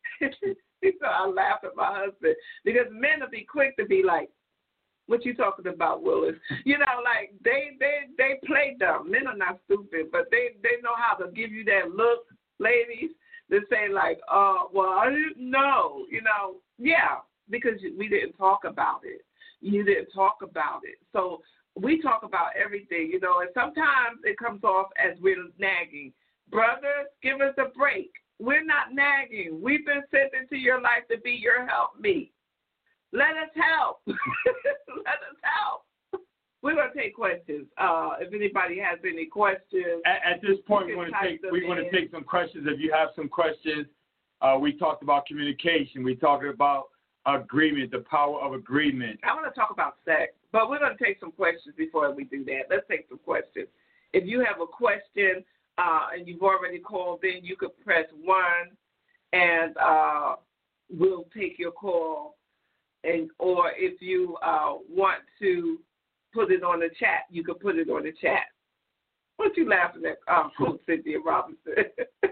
you know, I laugh at my husband because men will be quick to be like, "What you talking about, Willis?" You know, like they they they play dumb. Men are not stupid, but they they know how to give you that look, ladies. They say like, "Oh, well, I didn't know." You know, yeah, because we didn't talk about it. You didn't talk about it. So we talk about everything, you know, and sometimes it comes off as we're nagging. Brothers, give us a break. We're not nagging. We've been sent into your life to be your helpmeet. Let us help. Let us help. We're going to take questions. Uh, if anybody has any questions. At, at this point, we want to take we want to take some questions. If you have some questions, uh, we talked about communication. We talked about agreement, the power of agreement. I want to talk about sex, but we're going to take some questions before we do that. Let's take some questions. If you have a question uh, and you've already called in, you could press one, and uh, we'll take your call. And or if you uh, want to put it on the chat, you can put it on the chat. What you laughing at, um, Coach Cynthia Robinson?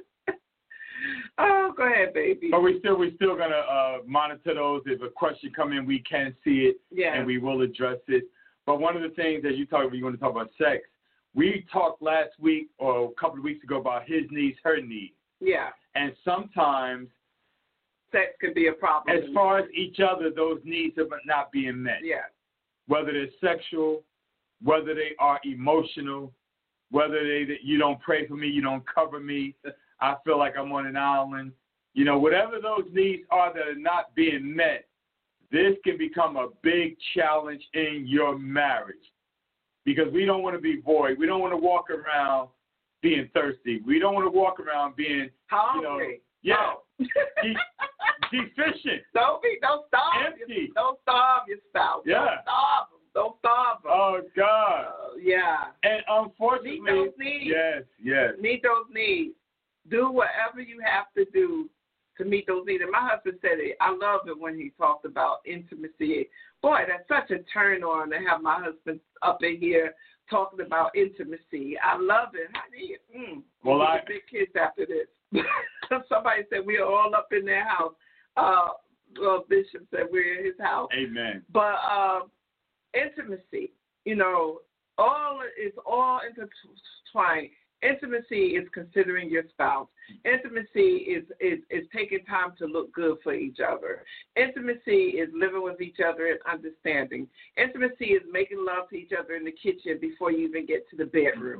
Oh, go ahead, baby. But we still we still gonna uh, monitor those. If a question come in, we can see it, yeah. and we will address it. But one of the things that you talk about, you want to talk about sex. We talked last week or a couple of weeks ago about his needs, her needs. Yeah. And sometimes sex can be a problem. As far as each other, those needs are not being met. Yeah. Whether they're sexual, whether they are emotional, whether they you don't pray for me, you don't cover me. I feel like I'm on an island. You know, whatever those needs are that are not being met, this can become a big challenge in your marriage because we don't want to be void. We don't want to walk around being thirsty. We don't want to walk around being, hungry. You know, yeah, oh. de- deficient. Don't be, don't starve. Empty. Your, don't starve your spouse. Yeah. Don't starve them. Don't starve them. Oh, God. Uh, yeah. And unfortunately, meet those needs. Yes, yes. Meet those needs. Do whatever you have to do to meet those needs. And my husband said it. I love it when he talked about intimacy. Boy, that's such a turn on to have my husband up in here talking about intimacy. I love it. Honey, mm, well, we'll I get big kids after this. Somebody said we are all up in their house. Uh, well, Bishop said we're in his house. Amen. But uh, intimacy, you know, all it's all intertwined. Intimacy is considering your spouse. Intimacy is, is, is taking time to look good for each other. Intimacy is living with each other and understanding. Intimacy is making love to each other in the kitchen before you even get to the bedroom.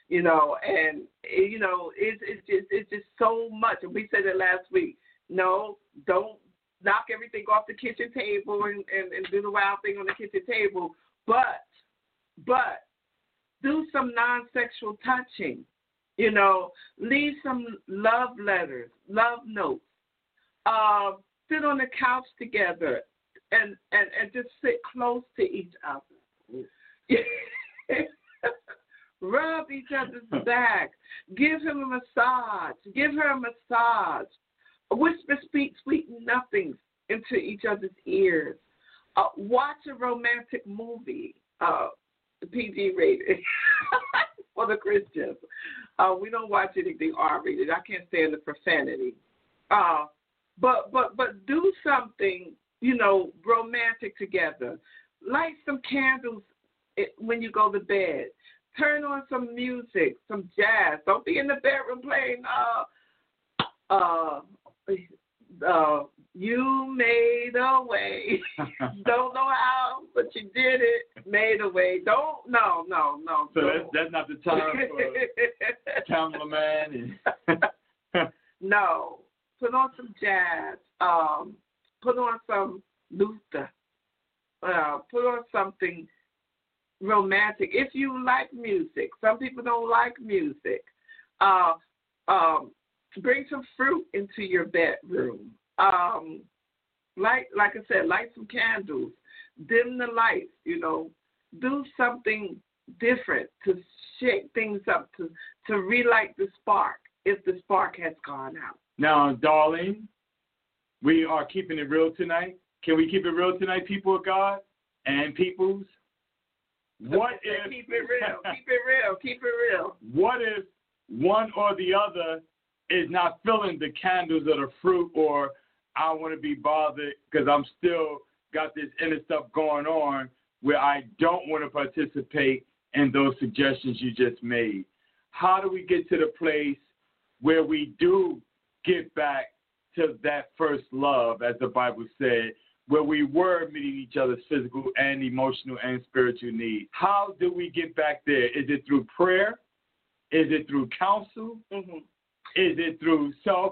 you know, and you know, it's it's just it's just so much. And we said it last week. No, don't knock everything off the kitchen table and, and, and do the wild thing on the kitchen table, but but do some non-sexual touching. You know, leave some love letters, love notes. Uh, sit on the couch together and, and, and just sit close to each other. Rub each other's back. Give him a massage. Give her a massage. Whisper sweet, sweet nothings into each other's ears. Uh, watch a romantic movie, uh, P G rated for the Christians. Uh, we don't watch anything R rated. I can't stand the profanity. Uh, but but but do something, you know, romantic together. Light some candles when you go to bed. Turn on some music, some jazz. Don't be in the bedroom playing uh uh uh you made a way. Don't know how, but you did it. Made a way. Don't no no no. So don't. that's that's not the time for cameraman and no. Put on some jazz. Um, put on some Luther. Uh, put on something romantic. If you like music, some people don't like music. Uh, um, bring some fruit into your bedroom. Um, light, like I said, light some candles. Dim the lights. You know, do something different to shake things up, to to relight the spark if the spark has gone out. Now, darling, we are keeping it real tonight. Can we keep it real tonight, people of God and peoples? What if keep it real? Keep it real. Keep it real. What if one or the other is not filling the candles of the fruit, or I want to be bothered because I'm still got this inner stuff going on where I don't want to participate in those suggestions you just made? How do we get to the place where we do get back to that first love, as the Bible said, where we were meeting each other's physical and emotional and spiritual needs? How do we get back there? Is it through prayer? Is it through counsel? Mm-hmm. Is it through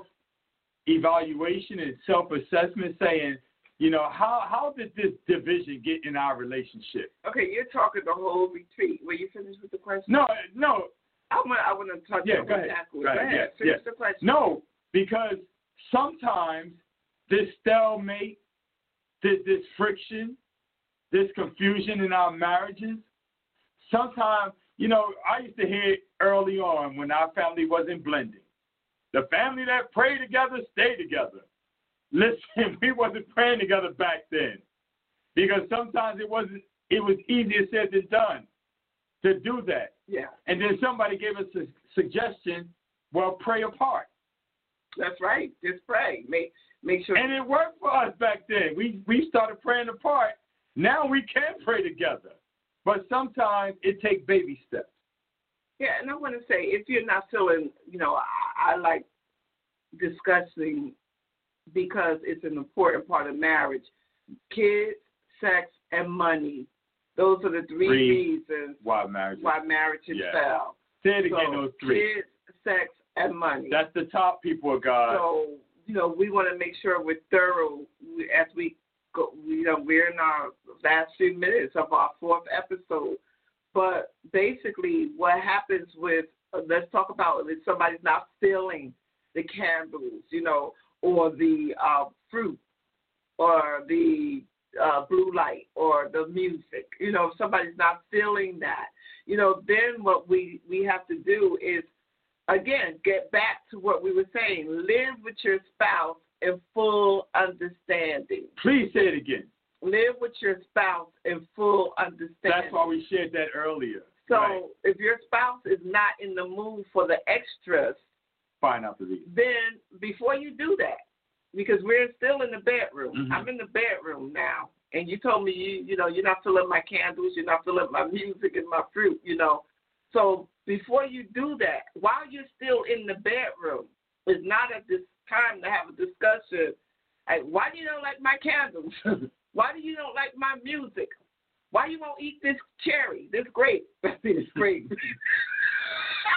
self-evaluation and self-assessment, saying, you know, how, how did this division get in our relationship? Okay, you're talking the whole retreat. Were you finished with the question? No, no. I want, I want to touch yeah, on go ahead. Go go ahead. ahead. Yeah, Finish yeah. the question. No, because sometimes this stalemate, this, this friction, this confusion in our marriages, sometimes, you know, I used to hear it early on when our family wasn't blending. The family that pray together, stay together. Listen, we wasn't praying together back then because sometimes it wasn't. It was easier said than done to do that. Yeah. And then somebody gave us a suggestion. Well, pray apart. That's right. Just pray. Make make sure. And it worked for us back then. We we started praying apart. Now we can pray together. But sometimes it takes baby steps. Yeah, and I want to say, if you're not feeling, you know, I, I like discussing because it's an important part of marriage. Kids, sex, and money. Those are the three, three reasons why marriage why marriages yeah. fail. Say it again, so, those three. Kids, sex, and money. That's the top, people of God. So, you know, we want to make sure we're thorough as we go. You know, we're in our last few minutes of our fourth episode. But basically, what happens with, uh, let's talk about if somebody's not filling the candles, you know, or the uh, fruit, or the uh, blue light, or the music. You know, if somebody's not feeling that, you know, then what we, we have to do is, again, get back to what we were saying. Live with your spouse in full understanding. Please say it again. Live with your spouse in full understanding. That's why we shared that earlier. So right. if your spouse is not in the mood for the extras, find out the reason. Then before you do that, because we're still in the bedroom. Mm-hmm. I'm in the bedroom now, and you told me you you know you're not filling my candles, you're not filling my music and my fruit, you know. So before you do that, while you're still in the bedroom, it's not at this time to have a discussion. Like, why do you don't like my candles? Why do you don't like my music? Why you won't eat this cherry, this grape? I mean, it's grape.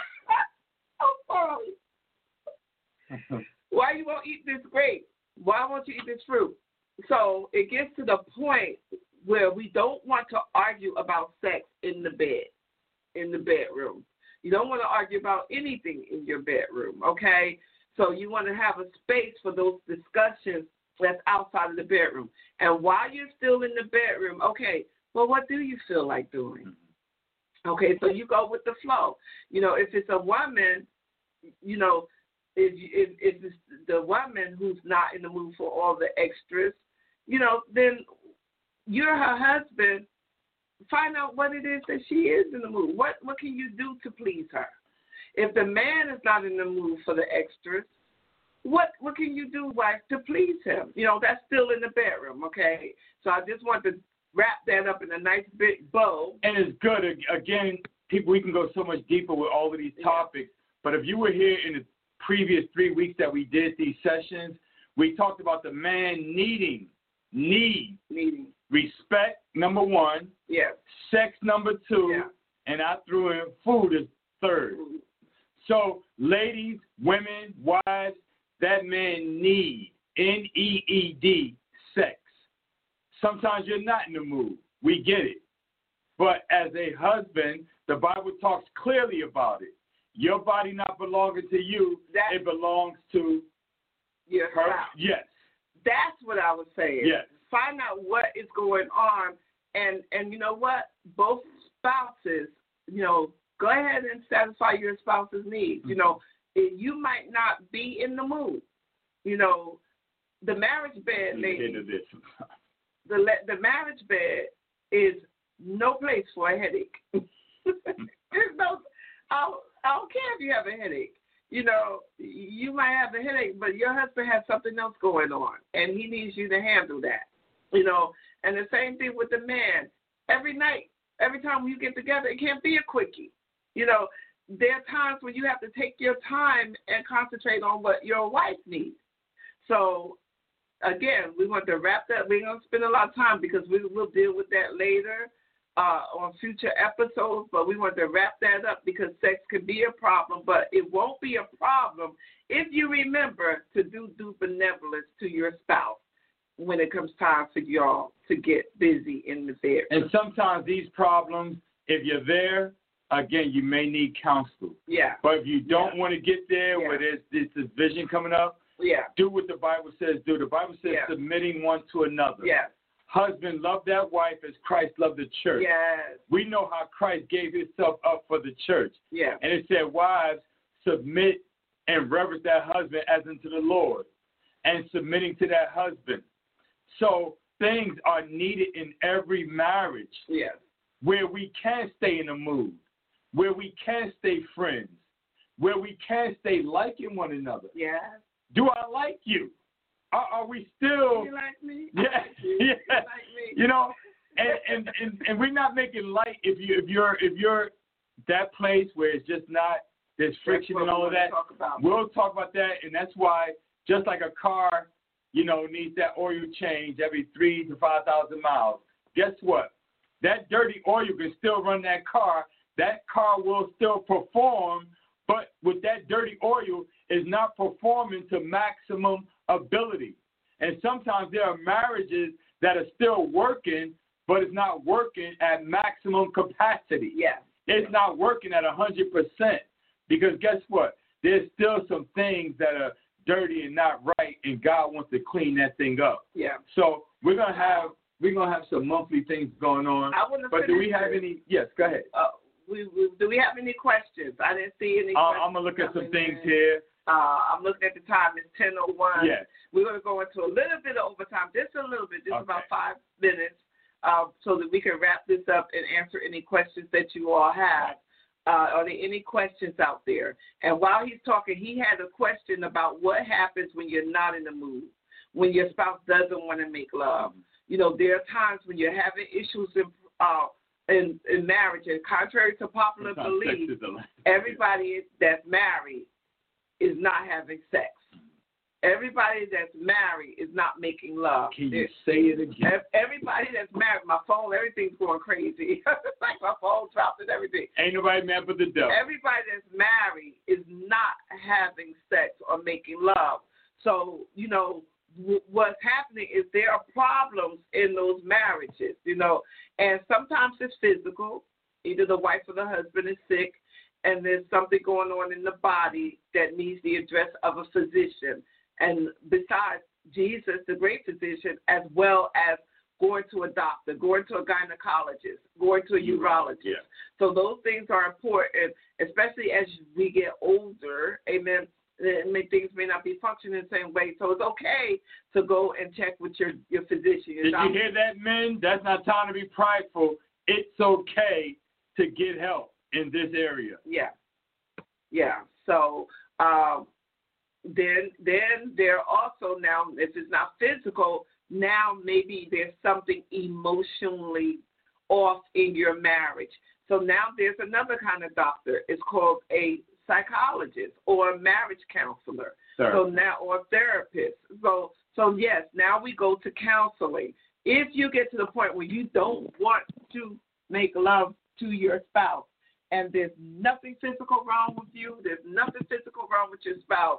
Why you won't eat this grape? Why won't you eat this fruit? So it gets to the point where we don't want to argue about sex in the bed, in the bedroom. You don't want to argue about anything in your bedroom, okay? So you want to have a space for those discussions that's outside of the bedroom. And while you're still in the bedroom, okay, well, what do you feel like doing? Okay, so you go with the flow. You know, if it's a woman, you know, if if, if it's the woman who's not in the mood for all the extras, you know, then you're her husband. Find out what it is that she is in the mood. What what can you do to please her? If the man is not in the mood for the extras, what what can you do, wife, to please him? You know, that's still in the bedroom, okay? So I just want to wrap that up in a nice big bow. And it's good. Again, people, we can go so much deeper with all of these topics. Yeah. But if you were here in the previous three weeks that we did these sessions, we talked about the man needing, need, needing respect, number one. Yes. Sex, number two. Yeah. And I threw in food as third. Food. So, ladies, women, wives, that man need, N E E D, sex. Sometimes you're not in the mood. We get it. But as a husband, the Bible talks clearly about it. Your body not belonging to you, that, it belongs to your her. spouse. Yes. That's what I was saying. Yes. Find out what is going on. And, and you know what? Both spouses, you know, go ahead and satisfy your spouse's needs. Mm-hmm. You know, you might not be in the mood. You know, the marriage bed, ladies, the the marriage bed is no place for a headache. There's no, I don't, I don't care if you have a headache. You know, you might have a headache, but your husband has something else going on, and he needs you to handle that. You know, and the same thing with the man. Every night, every time you get together, it can't be a quickie. You know, there are times when you have to take your time and concentrate on what your wife needs. So, again, we want to wrap that. We're going to spend a lot of time because we will deal with that later uh, on future episodes, but we want to wrap that up because sex can be a problem, but it won't be a problem if you remember to do due benevolence to your spouse when it comes time for y'all to get busy in the bedroom. And sometimes these problems, if you're there, again, you may need counsel. Yeah. But if you don't yeah. want to get there yeah. where there's this, this vision coming up, yeah. do what the Bible says do. The Bible says yeah. submitting one to another. Yes. Husband, love that wife as Christ loved the church. Yes. We know how Christ gave himself up for the church. Yeah. And it said, wives, submit and reverence that husband as unto the Lord, and submitting to that husband. So things are needed in every marriage. Yes. Where we can stay in the mood, where we can stay friends, where we can stay liking one another. Yes. Do I like you? Are, are we still? You like me? Yeah, you. yeah. You like me? You know, and, and, and, and we're not making light if you if you're if you're that place where it's just not there's friction and all of that. Talk about. We'll talk about that, and that's why just like a car, you know, needs that oil change every three to five thousand miles. Guess what? That dirty oil can still run that car. That car will still perform, but with that dirty oil is not performing to maximum ability. And sometimes there are marriages that are still working, but it's not working at maximum capacity. Yeah. It's not working at one hundred percent because guess what? There's still some things that are dirty and not right, and God wants to clean that thing up. Yeah. So we're going to have we're gonna have some monthly things going on. I but do we have this. any? Yes, go ahead. Uh, we, we, do we have any questions? I didn't see any uh, questions. I'm going to look at some things in. here. Uh, I'm looking at the time. It's ten oh one. Yes. We're going to go into a little bit of overtime, just a little bit, just okay. about five minutes, uh, so that we can wrap this up and answer any questions that you all have. Uh, are there any questions out there? And while he's talking, he had a question about what happens when you're not in the mood, when your spouse doesn't want to make love. You know, there are times when you're having issues in, uh, in, in marriage, and contrary to popular belief, everybody that's married is not having sex. Everybody that's married is not making love. Can you It's, say it again? everybody that's married, my phone, everything's going crazy. It's like my phone dropped and everything. Ain't nobody mad but the devil. Everybody that's married is not having sex or making love. So, you know, w- what's happening is there are problems in those marriages, you know, and sometimes it's physical. Either the wife or the husband is sick, and there's something going on in the body that needs the address of a physician. And besides Jesus, the great physician, as well as going to a doctor, going to a gynecologist, going to a urologist. Yeah. So those things are important, especially as we get older, amen. It may, things may not be functioning the same way. So it's okay to go and check with your, your physician. Your Did doctor. you hear that, men? That's not time to be prideful. It's okay to get help in this area. Yeah. Yeah. So um, then then there also now, if it's not physical, now maybe there's something emotionally off in your marriage. So now there's another kind of doctor. It's called a psychologist or a marriage counselor. Sir. So now, or a therapist. So so yes, now we go to counseling. If you get to the point where you don't want to make love to your spouse, and there's nothing physical wrong with you, there's nothing physical wrong with your spouse,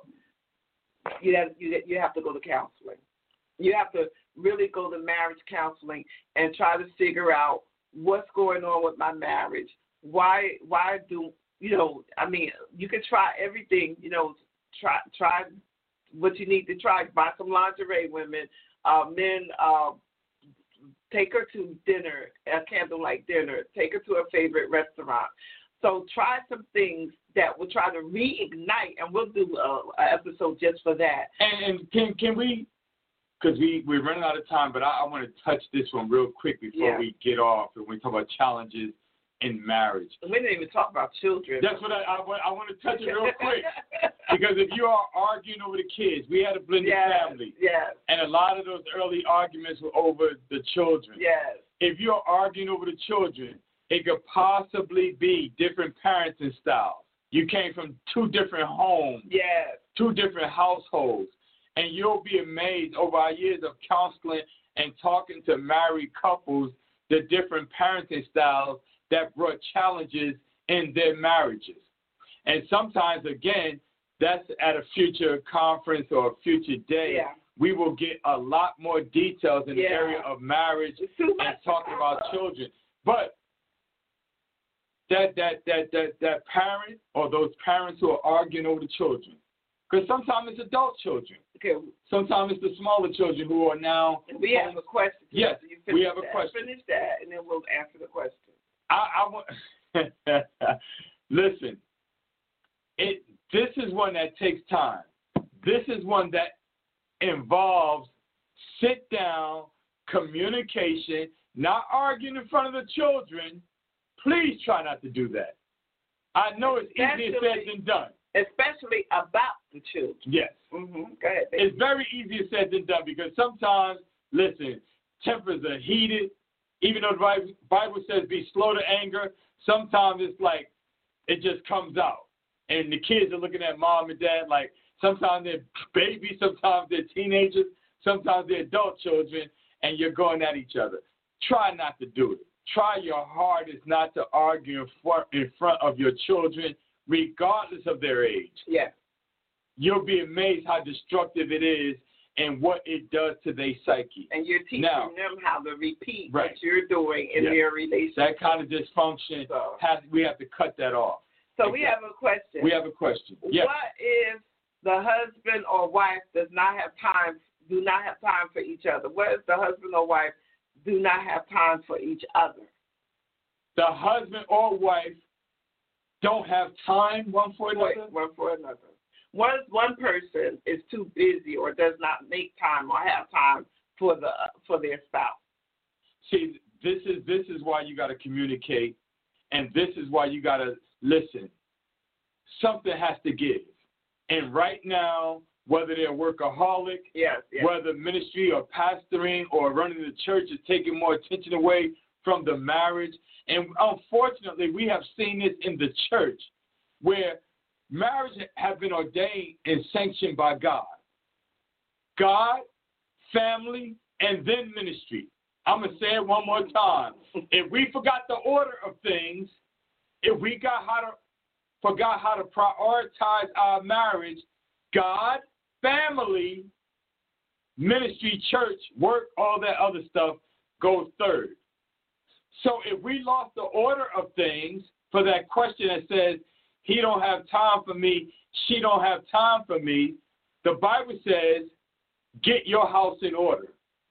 you have, you, you have to go to counseling. You have to really go to marriage counseling and try to figure out what's going on with my marriage. Why why do, you know, I mean, you can try everything, you know, try try what you need to try. Buy some lingerie, women, uh, men, uh, take her to dinner, a candlelight dinner. Take her to a favorite restaurant. So try some things that will try to reignite, and we'll do an episode just for that. And, and can can we, because we, we're running out of time, but I, I want to touch this one real quick before Yeah. we get off, and we talk about challenges in marriage. We didn't even talk about children. That's what I, I, want- I want to touch it real quick. Because if you are arguing over the kids, we had a blended yes, family. Yes, And a lot of those early arguments were over the children. yes. If you're arguing over the children, it could possibly be different parenting styles. You came from two different homes, Yes. two different households, and you'll be amazed over our years of counseling and talking to married couples, the different parenting styles that brought challenges in their marriages. And sometimes, again, that's at a future conference or a future day. Yeah. We will get a lot more details in Yeah. the area of marriage It's too much. and talking about children. But that that that that that parent or those parents who are arguing over the children, because sometimes it's adult children, Okay. sometimes it's the smaller children who are now. We have a question. Yes, You we finish have a that. question. Finish that, and then we'll answer the question. I, I want. Listen, it. This is one that takes time. This is one that involves sit down, communication, not arguing in front of the children. Please try not to do that. I know it's easier said than done. Especially about the children. Yes. Mm-hmm. Go ahead, baby. It's very easier said than done because sometimes, listen, tempers are heated. Even though the Bible- Bible says be slow to anger, sometimes it's like it just comes out. And the kids are looking at mom and dad like sometimes they're babies, sometimes they're teenagers, sometimes they're adult children, and you're going at each other. Try not to do it. Try your hardest not to argue in front, in front of your children, regardless of their age. Yeah. You'll be amazed how destructive it is and what it does to their psyche. And you're teaching Now- them how to repeat Right. what you're doing in Yeah. their relationship. That kind of dysfunction, So- has we have to cut that off. So we have a question. We have a question. Yes. What if the husband or wife does not have time, do not have time for each other? What if the husband or wife do not have time for each other? The husband or wife don't have time one for another? One for another. One one person is too busy or does not make time or have time for the for their spouse. See, this is this is why you got to communicate, and this is why you got to listen. Something has to give. And right now, whether they're workaholic, Yes, yes. whether ministry or pastoring or running the church is taking more attention away from the marriage. And unfortunately, we have seen this in the church where marriage have been ordained and sanctioned by God. God, family, and then ministry. I'm going to say it one more time. If we forgot the order of things, if we got how to forgot how to prioritize our marriage, God, family, ministry, church, work, all that other stuff goes third. So if we lost the order of things for that question that says, he don't have time for me, she don't have time for me, the Bible says, get your house in order.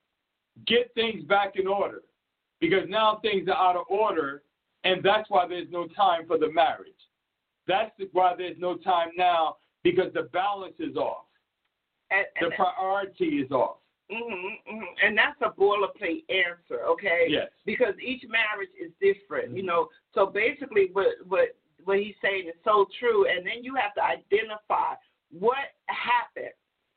Get things back in order. Because now things are out of order, and that's why there's no time for the marriage. That's why there's no time now, because the balance is off. And, and the priority is off. Mm-hmm, mm-hmm. And that's a boilerplate answer, okay? Yes. Because each marriage is different, mm-hmm. you know. So basically what, what, what he's saying is so true. And then you have to identify what happened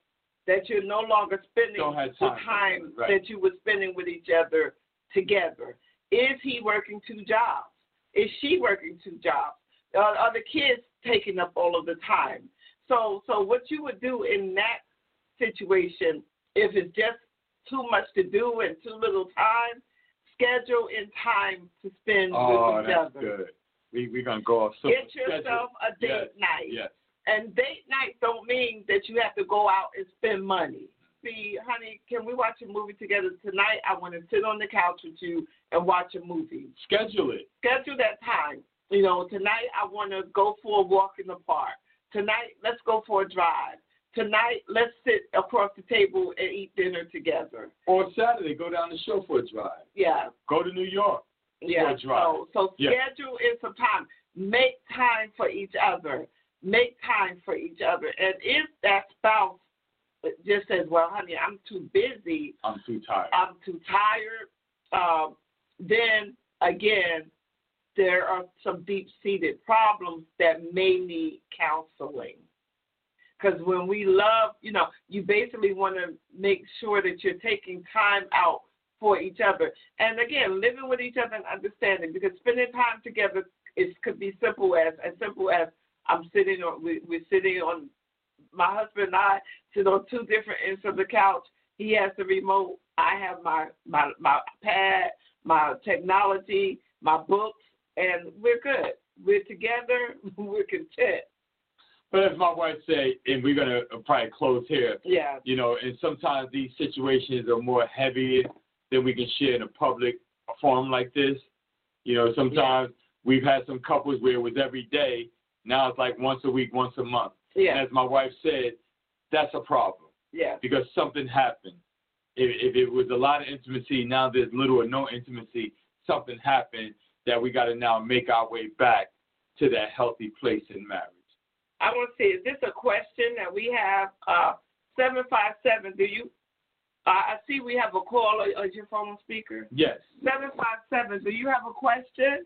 that you're no longer spending time the time right. that you were spending with each other together. Is he working two jobs? Is she working two jobs? Are, are the kids taking up all of the time? So, so what you would do in that situation, if it's just too much to do and too little time, schedule in time to spend oh, with each that's other. Good. We, we're going to go off. So Get yourself schedule. a date yes. night. Yes. And date night don't mean that you have to go out and spend money. See, honey, can we watch a movie together tonight? I want to sit on the couch with you and watch a movie. Schedule it. Schedule that time. You know, tonight I want to go for a walk in the park. Tonight, let's go for a drive. Tonight, let's sit across the table and eat dinner together. Or Saturday, go down the shore for a drive. Yeah. Go to New York yeah. for a drive. So, so yeah. schedule in some time. Make time for each other. Make time for each other. And if that spouse just says, well, honey, I'm too busy. I'm too tired. I'm too tired. Um, then, again, there are some deep-seated problems that may need counseling. Because when we love, you know, you basically want to make sure that you're taking time out for each other. And, again, living with each other and understanding, because spending time together is could be simple as, as simple as I'm sitting on, we, we're sitting on, my husband and I sit on two different ends of the couch. He has the remote. I have my, my, my pad, my technology, my books, and we're good. We're together. We're content. But as my wife said, and we're going to probably close here, yeah. you know, and sometimes these situations are more heavy than we can share in a public forum like this. You know, sometimes yeah. we've had some couples where it was every day. Now it's like once a week, once a month. Yeah. And as my wife said, that's a problem. Yeah. Because something happened. If, if it was a lot of intimacy, now there's little or no intimacy, something happened that we got to now make our way back to that healthy place in marriage. I want to see, is this a question that we have? Uh, seven five seven, do you, uh, I see we have a caller. Is your phone on speaker? Yes. seven five seven, do you have a question?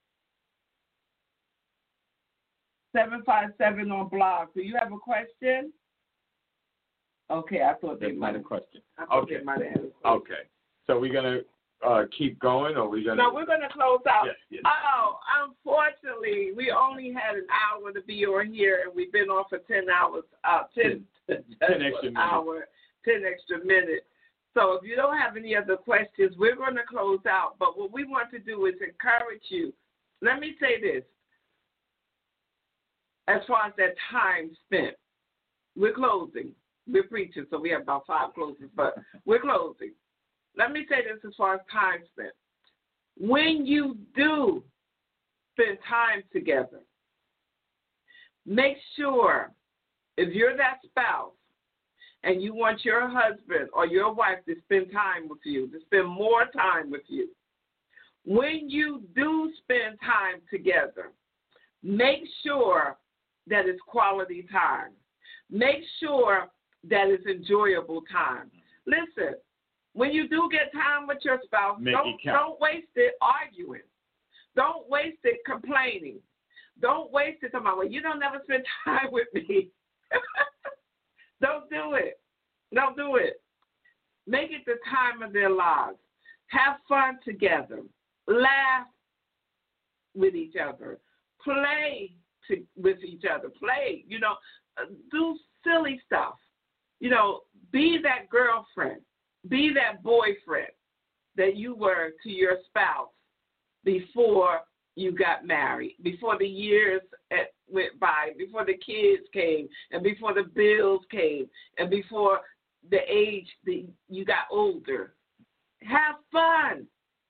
seven five seven on blog, do you have a question? Okay, I thought they might have a question. I thought okay. they might have had a question. Okay. So we're going to uh, keep going, or we're going to? No, we're going to close out. Yes, yes. Oh, unfortunately, we only had an hour to be on here, and we've been on for ten hours, uh, ten, ten, ten extra minutes. Hour, ten extra minutes. So if you don't have any other questions, we're going to close out. But what we want to do is encourage you. Let me say this. As far as that time spent, we're closing. We're preaching, so we have about five closes, but we're closing. Let me say this as far as time spent. When you do spend time together, make sure if you're that spouse and you want your husband or your wife to spend time with you, to spend more time with you, when you do spend time together, make sure that it's quality time. Make sure that it's enjoyable time. Listen, when you do get time with your spouse, Make don't, it count. don't waste it arguing. Don't waste it complaining. Don't waste it talking about, well, you don't never spend time with me. Don't do it. Don't do it. Make it the time of their lives. Have fun together. Laugh with each other. Play to, with each other. Play, you know, do silly stuff. you know, be that girlfriend, be that boyfriend that you were to your spouse before you got married, before the years went by, before the kids came, and before the bills came, and before the age that you got older. Have fun.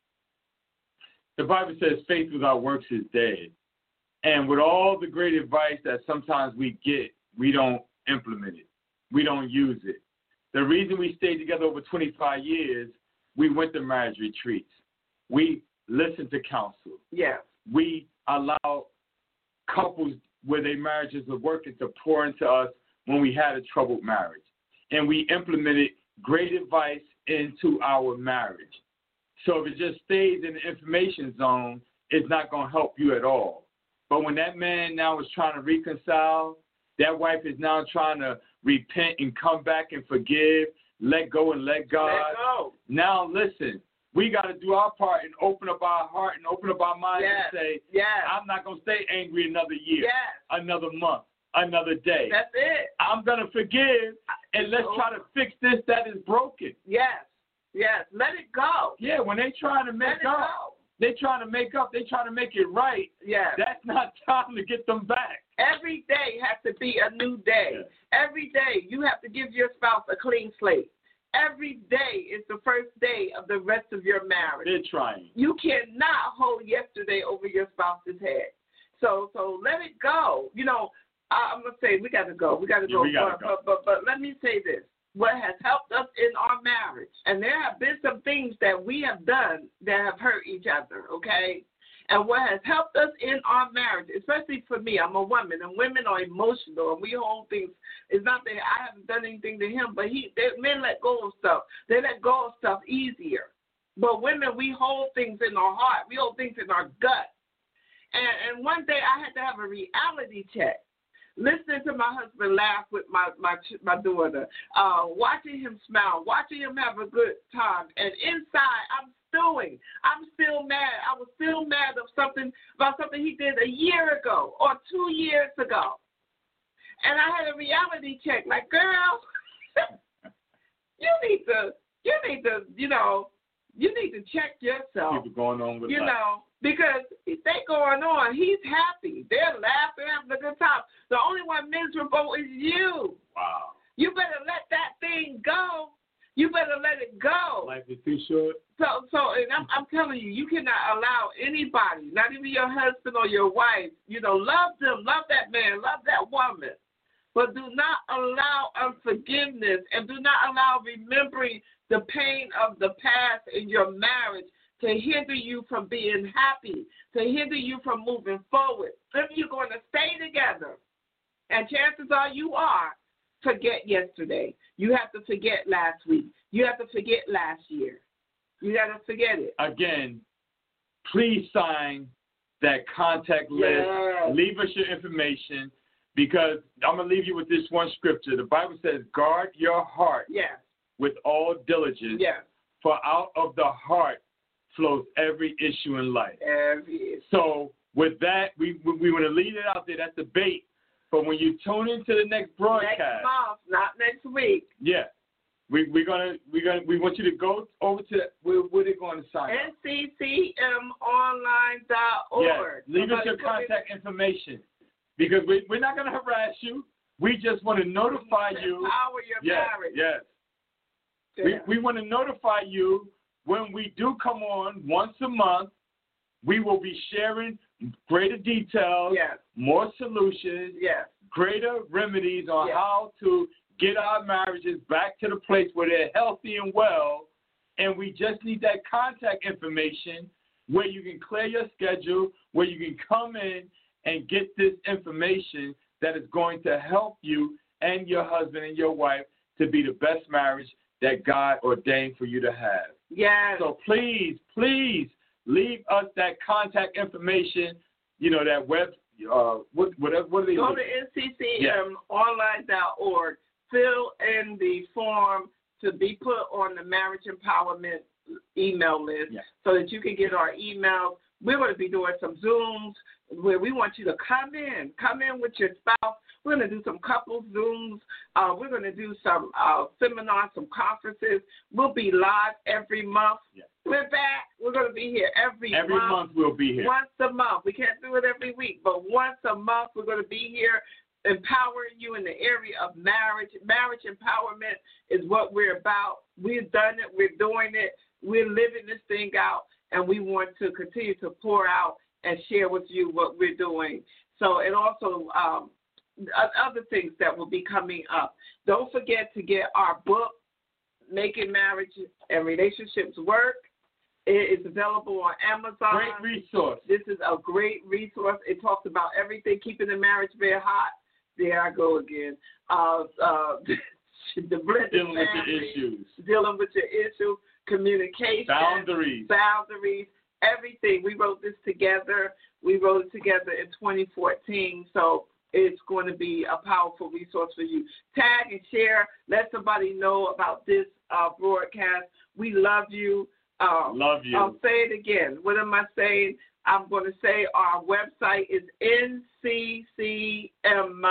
The Bible says faith without works is dead. And with all the great advice that sometimes we get, we don't implement it. We don't use it. The reason we stayed together over twenty-five years, we went to marriage retreats. We listened to counsel. Yeah. We allow couples where their marriages were working to pour into us when we had a troubled marriage. And we implemented great advice into our marriage. So if it just stays in the information zone, it's not going to help you at all. But when that man now is trying to reconcile, that wife is now trying to repent and come back and forgive, let go and let God. Let go. Now listen, we got to do our part and open up our heart and open up our mind yes. and say, yes. I'm not going to stay angry another year, yes. another month, another day. That's it. I'm going to forgive, and let's try to fix this that is broken. Yes. Yes. Let it go. Yeah, when they trying to make Let up, they trying to make up, they trying to make it right. Yes. That's not time to get them back. Every day has to be a new day. Yes. Every day you have to give your spouse a clean slate. Every day is the first day of the rest of your marriage. They're trying. You cannot hold yesterday over your spouse's head. So so let it go. You know, I, I'm going to say we got to go. We got to yeah, go. We gotta but, go. But, but, but let me say this. What has helped us in our marriage, and there have been some things that we have done that have hurt each other, okay? And what has helped us in our marriage, especially for me, I'm a woman, and women are emotional, and we hold things. It's not that I haven't done anything to him, but he, they, men let go of stuff. They let go of stuff easier. But women, we hold things in our heart. We hold things in our gut. And, and one day I had to have a reality check. Listening to my husband laugh with my my my daughter, uh, watching him smile, watching him have a good time, and inside I'm stewing. I'm still mad. I was still mad of something about something he did a year ago or two years ago, and I had a reality check. Like, girl, you need to, you need to, you know, you need to check yourself. Keep it going on with you life. know. Because if they going on, he's happy. They're laughing, having a good time. The only one miserable is you. Wow. You better let that thing go. You better let it go. Life is too short. So, so, and I'm, I'm telling you, you cannot allow anybody, not even your husband or your wife, you know, love them, love that man, love that woman. But do not allow unforgiveness and do not allow remembering the pain of the past in your marriage to hinder you from being happy, to hinder you from moving forward. If you're going to stay together, and chances are you are, forget yesterday. You have to forget last week. You have to forget last year. You got to forget it. Again, please sign that contact list. Yes. Leave us your information, because I'm going to leave you with this one scripture. The Bible says, guard your heart Yes. with all diligence, Yes. for out of the heart flows every issue in life. Every So with that, we we, we want to leave it out there. That's the bait. But when you tune into the next broadcast, next month, not next week. yeah, we we're gonna we gonna we want you to go over to where where they going to sign up. N C C M online dot org. Yeah, leave us your contact information, because we we're not gonna harass you. We just want to notify you. Empower your Yes, marriage. yes. Yeah. We we want to notify you when we do come on once a month. We will be sharing greater details, Yes. more solutions, Yes. greater remedies on Yes. how to get our marriages back to the place where they're healthy and well. And we just need that contact information where you can clear your schedule, where you can come in and get this information that is going to help you and your husband and your wife to be the best marriage that God ordained for you to have. Yes. So please, please leave us that contact information, you know, that web, uh, what, whatever, what are they Go doing? to N C C M online dot org. Fill in the form to be put on the marriage empowerment email list Yeah. so that you can get our emails. we're going to be doing some Zooms where we want you to come in, come in with your spouse. We're going to do some couple Zooms. Uh, we're going to do some uh, seminars, some conferences. We'll be live every month. Yeah. We're back. We're going to be here every, every month. Every month we'll be here. Once a month. We can't do it every week, but once a month we're going to be here empowering you in the area of marriage. Marriage empowerment is what we're about. We've done it. We're doing it. We're living this thing out, and we want to continue to pour out and share with you what we're doing. So, and also um, other things that will be coming up. Don't forget to get our book, Making Marriage and Relationships Work. It is available on Amazon. Great resource. This is a great resource. It talks about everything, keeping the marriage very hot. There I go again. Uh, uh, the blended dealing family, with your issues. Dealing with your issues, communication. Boundaries. Boundaries, everything. We wrote this together. We wrote it together in twenty fourteen, so it's going to be a powerful resource for you. Tag and share. Let somebody know about this uh, broadcast. We love you. Um, love you. I'll say it again. What am I saying? I'm going to say our website is N C C M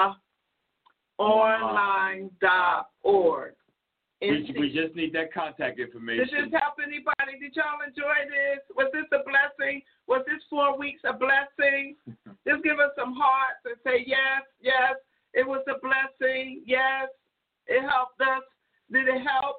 online dot org. We, we just need that contact information. Did this help anybody? Did y'all enjoy this? Was this a blessing? Was this four weeks a blessing? Just give us some hearts and say, yes, yes, it was a blessing. Yes, it helped us. Did it help?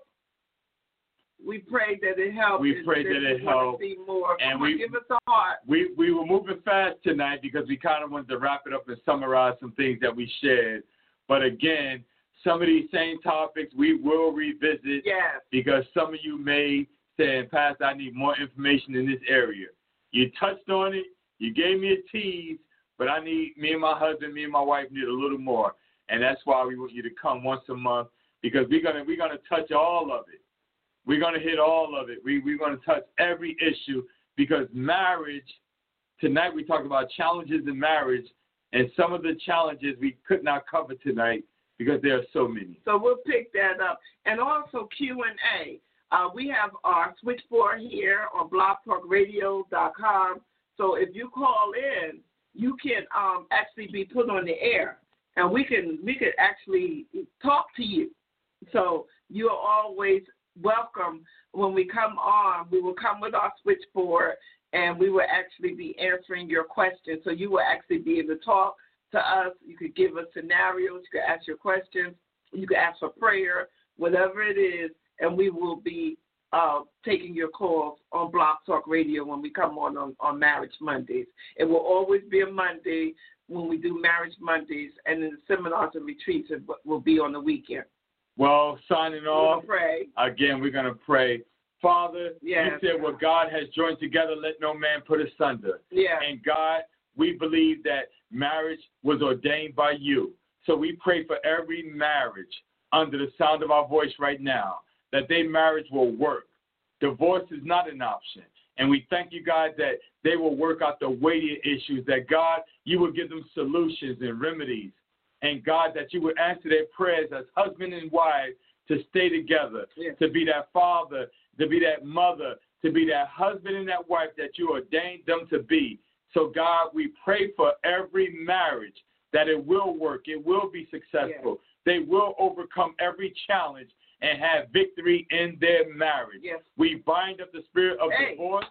We pray that it helped. We pray that it helped. See more. And Come we on, give us a heart. We we were moving fast tonight because we kind of wanted to wrap it up and summarize some things that we shared. But again, some of these same topics we will revisit. Yes. Because some of you may say, Pastor, I need more information in this area. You touched on it. You gave me a tease, but I need, me and my husband, me and my wife need a little more. And that's why we want you to come once a month, because we're gonna we're gonna touch all of it. We're gonna hit all of it. We we're gonna touch every issue, because marriage. Tonight we talked about challenges in marriage, and some of the challenges we could not cover tonight because there are so many. So we'll pick that up, and also Q and A. Uh, we have our switchboard here on blog talk radio dot com. So if you call in, you can um, actually be put on the air, and we can we can actually talk to you. So you're always welcome. When we come on, we will come with our switchboard, and we will actually be answering your questions. So you will actually be able to talk to us. You could give us scenarios. You could ask your questions. You could ask for prayer, whatever it is, and we will be uh, taking your calls on Blog Talk Radio when we come on, on on Marriage Mondays. It will always be a Monday when we do Marriage Mondays, and then the seminars and retreats will be on the weekend. Well, signing off, pray. Again, we're going to pray. Father, yes. You said what God has joined together, let no man put asunder. Yeah. And God, we believe that marriage was ordained by you. So we pray for every marriage under the sound of our voice right now, that their marriage will work. Divorce is not an option. And we thank you, God, that they will work out the weightier issues, that, God, you will give them solutions and remedies. And, God, that you would answer their prayers as husband and wife to stay together, yes. to be that father, to be that mother, to be that husband and that wife that you ordained them to be. So, God, we pray for every marriage that it will work, it will be successful. Yes. They will overcome every challenge and have victory in their marriage. Yes. We bind up the spirit of hey. divorce.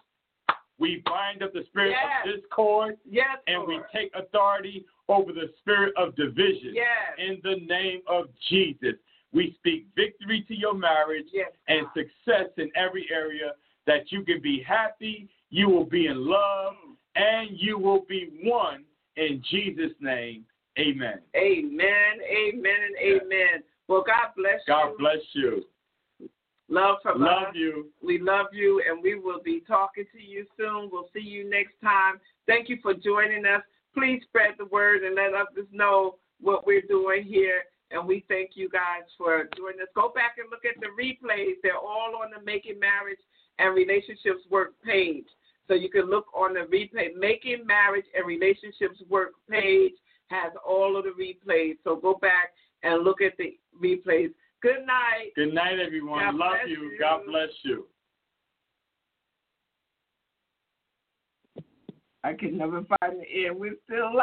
We bind up the spirit yes. of discord. Yes, and Lord. we take authority over the spirit of division. Yes. In the name of Jesus. We speak victory to your marriage yes. and success in every area, that you can be happy, you will be in love, and you will be one in Jesus' name. Amen. Amen, amen, and amen. Well, God bless you. God bless you. Love from us. Love you. We love you, and we will be talking to you soon. We'll see you next time. Thank you for joining us. Please spread the word and let others know what we're doing here. And we thank you guys for doing this. Go back and look at the replays. They're all on the Making Marriage and Relationships Work page. So you can look on the replay. Making Marriage and Relationships Work page has all of the replays. So go back and look at the replays. Good night. Good night, everyone. God Love bless you. you. God bless you. I can never find the end. We're still live.